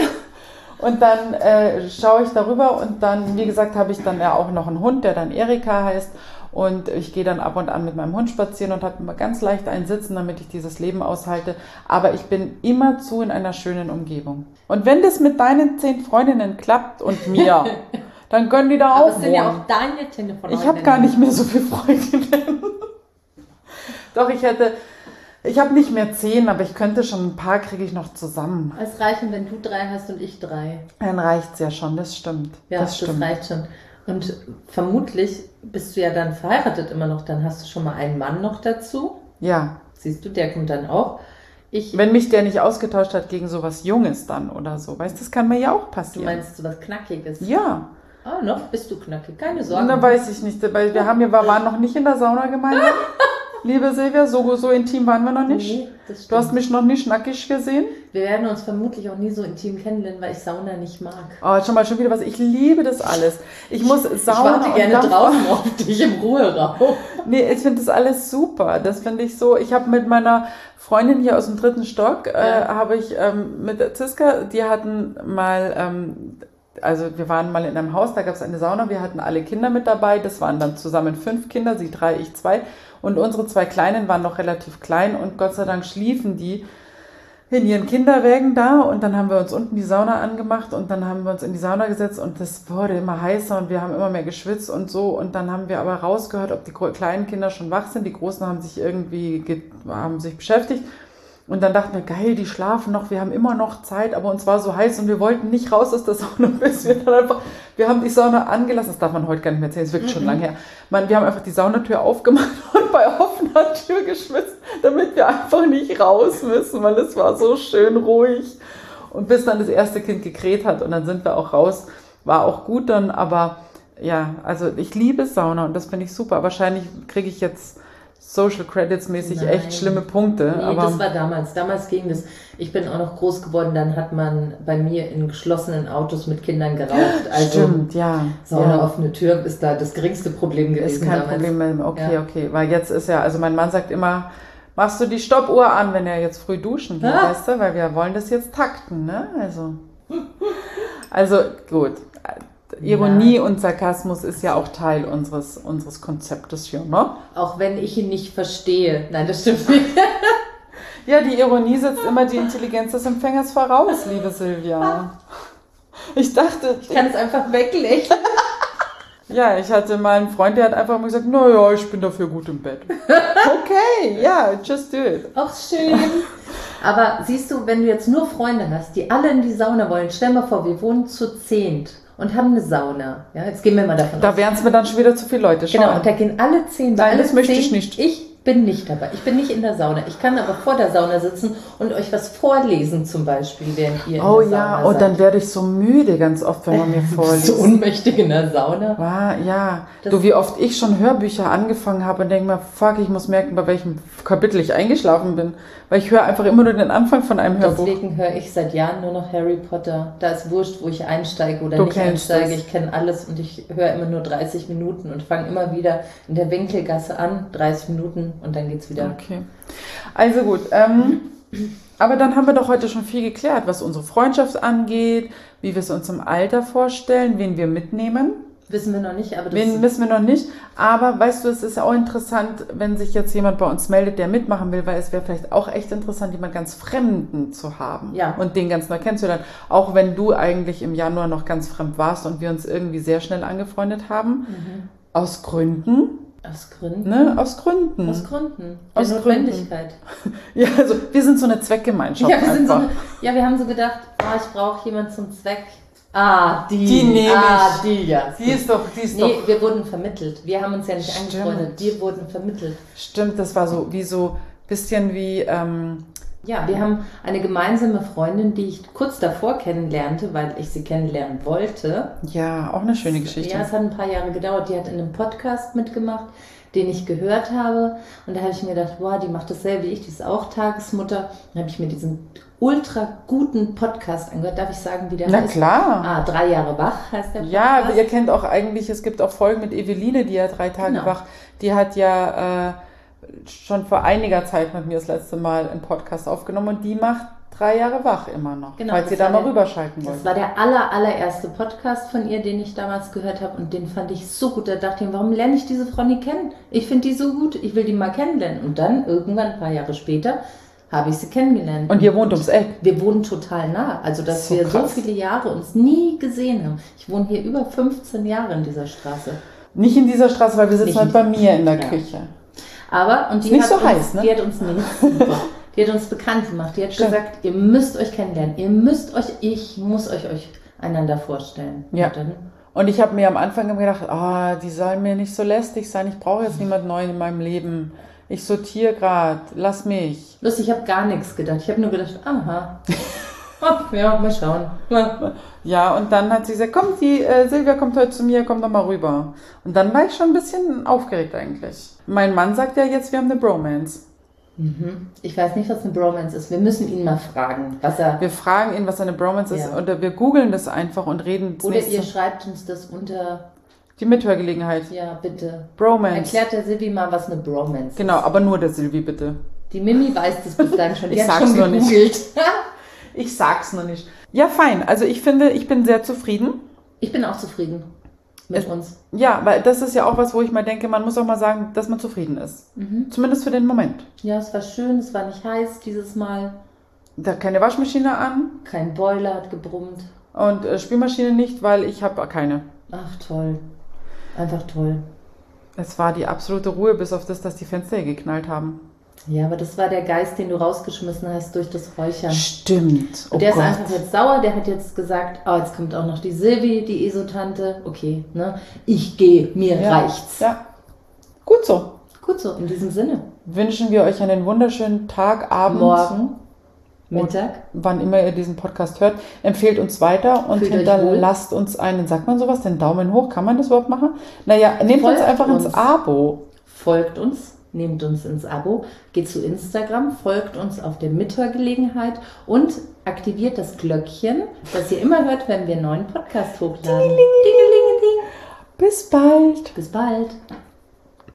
Speaker 2: und dann äh, schaue ich darüber und dann, wie gesagt, habe ich dann ja auch noch einen Hund, der dann Erika heißt und ich gehe dann ab und an mit meinem Hund spazieren und habe immer ganz leicht einen Sitzen, damit ich dieses Leben aushalte, aber ich bin immerzu in einer schönen Umgebung. Und wenn das mit deinen zehn Freundinnen klappt und mir, dann können die da
Speaker 3: Aber
Speaker 2: auch
Speaker 3: es sind ja
Speaker 2: wohnen.
Speaker 3: auch deine Telefone.
Speaker 2: Ich habe gar nicht mehr so viele Freundinnen. Doch, ich hätte... Ich habe nicht mehr zehn, aber ich könnte schon ein paar kriege ich noch zusammen.
Speaker 3: Es reichen, wenn du drei hast und ich drei.
Speaker 2: Dann reicht's ja schon, das stimmt.
Speaker 3: Ja,
Speaker 2: das
Speaker 3: das,
Speaker 2: stimmt.
Speaker 3: reicht schon. Und vermutlich bist du ja dann verheiratet immer noch. Dann hast du schon mal einen Mann noch dazu.
Speaker 2: Ja,
Speaker 3: Siehst du, der kommt dann auch. Ich,
Speaker 2: wenn mich der nicht ausgetauscht hat gegen sowas Junges dann oder so. Weißt du, das kann mir ja auch
Speaker 3: du
Speaker 2: passieren.
Speaker 3: meinst so was Knackiges.
Speaker 2: Ja,
Speaker 3: Ah, noch bist du knackig. Keine
Speaker 2: und
Speaker 3: Sorge.
Speaker 2: dann weiß ich nicht, weil wir haben ja, wir waren noch nicht in der Sauna gemeinsam. liebe Silvia, so, so intim waren wir noch nicht.
Speaker 3: Nee, das stimmt.
Speaker 2: Du hast mich noch nicht nackig gesehen.
Speaker 3: Wir werden uns vermutlich auch nie so intim kennenlernen, weil ich Sauna nicht mag.
Speaker 2: Oh, schon mal schon wieder was. Ich liebe das alles. Ich muss Sauna
Speaker 3: ich warte
Speaker 2: und
Speaker 3: gerne
Speaker 2: Dampf-
Speaker 3: draußen auf dich im Ruheraum.
Speaker 2: Nee, ich finde das alles super. Das finde ich so. Ich habe mit meiner Freundin hier aus dem dritten Stock, äh,
Speaker 3: Ja.
Speaker 2: habe ich ähm, mit der Ziska, die hatten mal, ähm, also wir waren mal in einem Haus, da gab es eine Sauna, wir hatten alle Kinder mit dabei. Das waren dann zusammen fünf Kinder, sie drei, ich zwei. Und unsere zwei Kleinen waren noch relativ klein und Gott sei Dank schliefen die in ihren Kinderwägen da und dann haben wir uns unten die Sauna angemacht und dann haben wir uns in die Sauna gesetzt und das wurde immer heißer und wir haben immer mehr geschwitzt und so und dann haben wir aber rausgehört, ob die kleinen Kinder schon wach sind, die Großen haben sich irgendwie ge- haben sich beschäftigt und dann dachten wir, geil, die schlafen noch, wir haben immer noch Zeit, aber uns war so heiß und wir wollten nicht raus aus der Sauna, bis wir dann einfach, wir haben die Sauna angelassen, das darf man heute gar nicht mehr erzählen, das ist wirklich schon lange her, man, wir haben einfach die Saunatür aufgemacht und bei offener Tür geschwitzt, damit wir einfach nicht raus müssen, weil es war so schön ruhig und bis dann das erste Kind gekräht hat und dann sind wir auch raus, war auch gut dann, aber ja, also ich liebe Sauna und das finde ich super, wahrscheinlich kriege ich jetzt Social Credits mäßig
Speaker 3: Nein.
Speaker 2: echt schlimme Punkte.
Speaker 3: Nee,
Speaker 2: aber
Speaker 3: das war damals. Damals ging das. Ich bin auch noch groß geworden, dann hat man bei mir in geschlossenen Autos mit Kindern geraucht. Also
Speaker 2: stimmt, ja.
Speaker 3: Sauna
Speaker 2: ja.
Speaker 3: offene Tür ist da das geringste Problem gewesen.
Speaker 2: Ist kein
Speaker 3: damals.
Speaker 2: Problem mehr. Okay,
Speaker 3: Ja.
Speaker 2: okay. Weil jetzt ist ja, also mein Mann sagt immer, machst du die Stoppuhr an, wenn er jetzt früh duschen will,
Speaker 3: Ah.
Speaker 2: weißt du? Weil wir wollen das jetzt takten, ne? Also, also gut. Ironie
Speaker 3: Nein.
Speaker 2: und Sarkasmus ist ja auch Teil unseres, unseres Konzeptes hier, ne?
Speaker 3: Auch wenn ich ihn nicht verstehe. Nein, das stimmt nicht.
Speaker 2: Ja, die Ironie setzt immer die Intelligenz des Empfängers voraus, liebe Silvia. Ich dachte,
Speaker 3: Ich kann es einfach weglächeln.
Speaker 2: ja, ich hatte mal einen Freund, der hat einfach mal gesagt, naja, ich bin dafür gut im Bett. Okay, ja, just do it.
Speaker 3: Auch schön. Aber siehst du, wenn du jetzt nur Freunde hast, die alle in die Sauna wollen, stell mal vor, wir wohnen zu zehnt und haben eine Sauna. Ja, jetzt gehen wir mal davon
Speaker 2: Da
Speaker 3: aus.
Speaker 2: wären es mir dann schon wieder zu viele Leute. Schau
Speaker 3: Genau,
Speaker 2: an.
Speaker 3: und da gehen alle zehn.
Speaker 2: Nein,
Speaker 3: alle
Speaker 2: das möchte ich
Speaker 3: zehn.
Speaker 2: nicht.
Speaker 3: Ich bin nicht dabei. Ich bin nicht in der Sauna. Ich kann aber vor der Sauna sitzen und euch was vorlesen zum Beispiel, während ihr
Speaker 2: Oh
Speaker 3: in der
Speaker 2: ja,
Speaker 3: Sauna
Speaker 2: oh,
Speaker 3: seid.
Speaker 2: dann werde ich so müde ganz oft, wenn man mir
Speaker 3: Bist
Speaker 2: vorliest.
Speaker 3: du ohnmächtig in der Sauna?
Speaker 2: Ah, ja,
Speaker 3: Das-
Speaker 2: du, wie oft ich schon Hörbücher angefangen habe und denke mir, fuck, ich muss merken, bei welchem Kapitel ich eingeschlafen bin. Weil ich höre einfach immer nur den Anfang von einem Hörbuch.
Speaker 3: Deswegen höre ich seit Jahren nur noch Harry Potter. Da ist wurscht, wo ich einsteige oder
Speaker 2: Du
Speaker 3: nicht
Speaker 2: kennst
Speaker 3: einsteige.
Speaker 2: es.
Speaker 3: Ich kenne alles und ich höre immer nur dreißig Minuten und fange immer wieder in der Winkelgasse an, dreißig Minuten und dann geht's wieder.
Speaker 2: Okay. Also gut, ähm, aber dann haben wir doch heute schon viel geklärt, was unsere Freundschaft angeht, wie wir es uns im Alter vorstellen, wen wir mitnehmen.
Speaker 3: Wissen wir noch nicht, aber das
Speaker 2: Wen wissen wir noch nicht. Aber weißt du, es ist auch interessant, wenn sich jetzt jemand bei uns meldet, der mitmachen will, weil es wäre vielleicht auch echt interessant, jemand ganz Fremden zu haben
Speaker 3: Ja.
Speaker 2: und den ganz neu kennenzulernen. Auch wenn du eigentlich im Januar noch ganz fremd warst und wir uns irgendwie sehr schnell angefreundet haben.
Speaker 3: Mhm.
Speaker 2: Aus Gründen.
Speaker 3: Aus Gründen.
Speaker 2: Ne? Aus Gründen.
Speaker 3: Aus Gründen. Der
Speaker 2: Aus
Speaker 3: Notwendigkeit.
Speaker 2: Ja, also wir sind so eine Zweckgemeinschaft
Speaker 3: Ja wir, sind so,
Speaker 2: einfach.
Speaker 3: ja, wir haben so gedacht, ah, ich brauche jemanden zum Zweck. Ah, die.
Speaker 2: Die nehme
Speaker 3: ah,
Speaker 2: ich.
Speaker 3: die, ja.
Speaker 2: Die ist doch, die ist
Speaker 3: Nee,
Speaker 2: doch.
Speaker 3: wir wurden vermittelt. Wir haben uns ja nicht
Speaker 2: Stimmt.
Speaker 3: angefreundet. Wir wurden vermittelt.
Speaker 2: Stimmt, das war so wie so bisschen wie, ähm,
Speaker 3: Ja, wir haben eine gemeinsame Freundin, die ich kurz davor kennenlernte, weil ich sie kennenlernen wollte.
Speaker 2: ja, auch eine schöne Geschichte.
Speaker 3: Ja, es hat ein paar Jahre gedauert. Die hat in einem Podcast mitgemacht, den ich gehört habe. Und da habe ich mir gedacht, boah, die macht dasselbe wie ich, die ist auch Tagesmutter. Dann habe ich mir diesen ultra guten Podcast angehört. Darf ich sagen, wie der
Speaker 2: Na
Speaker 3: heißt?
Speaker 2: klar.
Speaker 3: Ah, drei Jahre wach heißt der Podcast.
Speaker 2: Ja, ihr kennt auch eigentlich, es gibt auch Folgen mit Eveline, die ja drei Tage
Speaker 3: Genau.
Speaker 2: wach, die hat ja äh, schon vor einiger Zeit mit mir das letzte Mal einen Podcast aufgenommen und die macht drei Jahre wach immer noch,
Speaker 3: Genau,
Speaker 2: falls
Speaker 3: das
Speaker 2: ihr da
Speaker 3: war
Speaker 2: mal
Speaker 3: der-
Speaker 2: rüberschalten
Speaker 3: Das
Speaker 2: wollt.
Speaker 3: war der aller, allererste Podcast von ihr, den ich damals gehört habe und den fand ich so gut. Da dachte ich, warum lerne ich diese Frau nie kennen? Ich finde die so gut, ich will die mal kennenlernen. Und dann, irgendwann, ein paar Jahre später, habe ich sie kennengelernt.
Speaker 2: Und ihr wohnt ums Eck.
Speaker 3: Wir wohnen total nah, also dass
Speaker 2: So
Speaker 3: wir so
Speaker 2: krass.
Speaker 3: viele Jahre uns nie gesehen haben. Ich wohne hier über fünfzehn Jahre in dieser Straße.
Speaker 2: Nicht in dieser Straße, weil wir sitzen
Speaker 3: Nicht
Speaker 2: halt
Speaker 3: in-
Speaker 2: bei mir in der
Speaker 3: Ja.
Speaker 2: Küche.
Speaker 3: Aber, und die
Speaker 2: Ist nicht
Speaker 3: hat
Speaker 2: so
Speaker 3: uns,
Speaker 2: heiß, ne?
Speaker 3: Die hat uns nicht super. Die hat uns bekannt gemacht. Die hat
Speaker 2: Stimmt.
Speaker 3: gesagt, ihr müsst euch kennenlernen. Ihr müsst euch, ich muss euch, euch einander vorstellen.
Speaker 2: Ja.
Speaker 3: Und dann,
Speaker 2: Und ich habe mir am Anfang immer gedacht, ah, die soll mir nicht so lästig sein, ich brauche jetzt niemand Neuen in meinem Leben. Ich sortiere gerade, lass mich.
Speaker 3: lustig, ich habe gar nichts gedacht. Ich habe nur gedacht, aha. Ach, ja, mal schauen. Ja.
Speaker 2: Ja, und dann hat sie gesagt, komm, die äh, Silvia kommt heute zu mir, komm doch mal rüber. Und dann war ich schon ein bisschen aufgeregt eigentlich. Mein Mann sagt ja jetzt, wir haben eine Bromance.
Speaker 3: Mhm. Ich weiß nicht, was eine Bromance ist. Wir müssen ihn mal fragen, was er...
Speaker 2: Wir fragen ihn, was eine Bromance ist,
Speaker 3: Ja.
Speaker 2: oder wir googeln das einfach und reden das
Speaker 3: Oder
Speaker 2: nächste-
Speaker 3: ihr schreibt uns das unter...
Speaker 2: Die Mithörgelegenheit.
Speaker 3: Ja, bitte.
Speaker 2: Bromance.
Speaker 3: Erklärt der Silvi mal, was eine Bromance
Speaker 2: Genau,
Speaker 3: ist.
Speaker 2: aber nur der Silvi, bitte.
Speaker 3: Die Mimi weiß das bislang schon. Die
Speaker 2: Ich
Speaker 3: hat
Speaker 2: sag's
Speaker 3: schon
Speaker 2: noch nicht.
Speaker 3: gegoogelt.
Speaker 2: Ich sag's noch nicht. Ja, fein. Also ich finde, ich bin sehr zufrieden.
Speaker 3: Ich bin auch zufrieden mit
Speaker 2: Es-
Speaker 3: uns.
Speaker 2: Ja, weil das ist ja auch was, wo ich mal denke, man muss auch mal sagen, dass man zufrieden ist.
Speaker 3: Mhm.
Speaker 2: Zumindest für den Moment.
Speaker 3: Ja, es war schön, es war nicht heiß dieses Mal.
Speaker 2: Da keine Waschmaschine an
Speaker 3: Kein Boiler hat gebrummt.
Speaker 2: und äh, Spülmaschine nicht, weil ich habe keine.
Speaker 3: Ach, toll. Einfach toll.
Speaker 2: Es war die absolute Ruhe, bis auf das, dass die Fenster geknallt haben.
Speaker 3: Ja, aber das war der Geist, den du rausgeschmissen hast durch das Räuchern.
Speaker 2: Stimmt. Oh
Speaker 3: Und der
Speaker 2: Gott.
Speaker 3: ist einfach jetzt sauer, der hat jetzt gesagt, oh, jetzt kommt auch noch die Silvi, die Esotante. Okay, ne? Ich gehe, mir
Speaker 2: ja.
Speaker 3: reicht's.
Speaker 2: Ja. Gut so.
Speaker 3: Gut so, in diesem Sinne.
Speaker 2: Wünschen wir euch einen wunderschönen Tag, Abend.
Speaker 3: Morgen, Mittag.
Speaker 2: Wann immer ihr diesen Podcast hört, empfehlt uns weiter und
Speaker 3: Fühlt euch
Speaker 2: hinterlasst uns einen, sagt man sowas, den Daumen hoch, kann man das überhaupt machen? Naja, nehmt uns
Speaker 3: Folgt
Speaker 2: einfach ins
Speaker 3: uns.
Speaker 2: Abo.
Speaker 3: Folgt uns, nehmt uns ins Abo, geht zu Instagram, folgt uns auf der Mithörgelegenheit und aktiviert das Glöckchen, dass ihr immer hört, wenn wir einen neuen Podcast hochladen. Dingelingeling.
Speaker 2: Bis bald.
Speaker 3: Bis bald.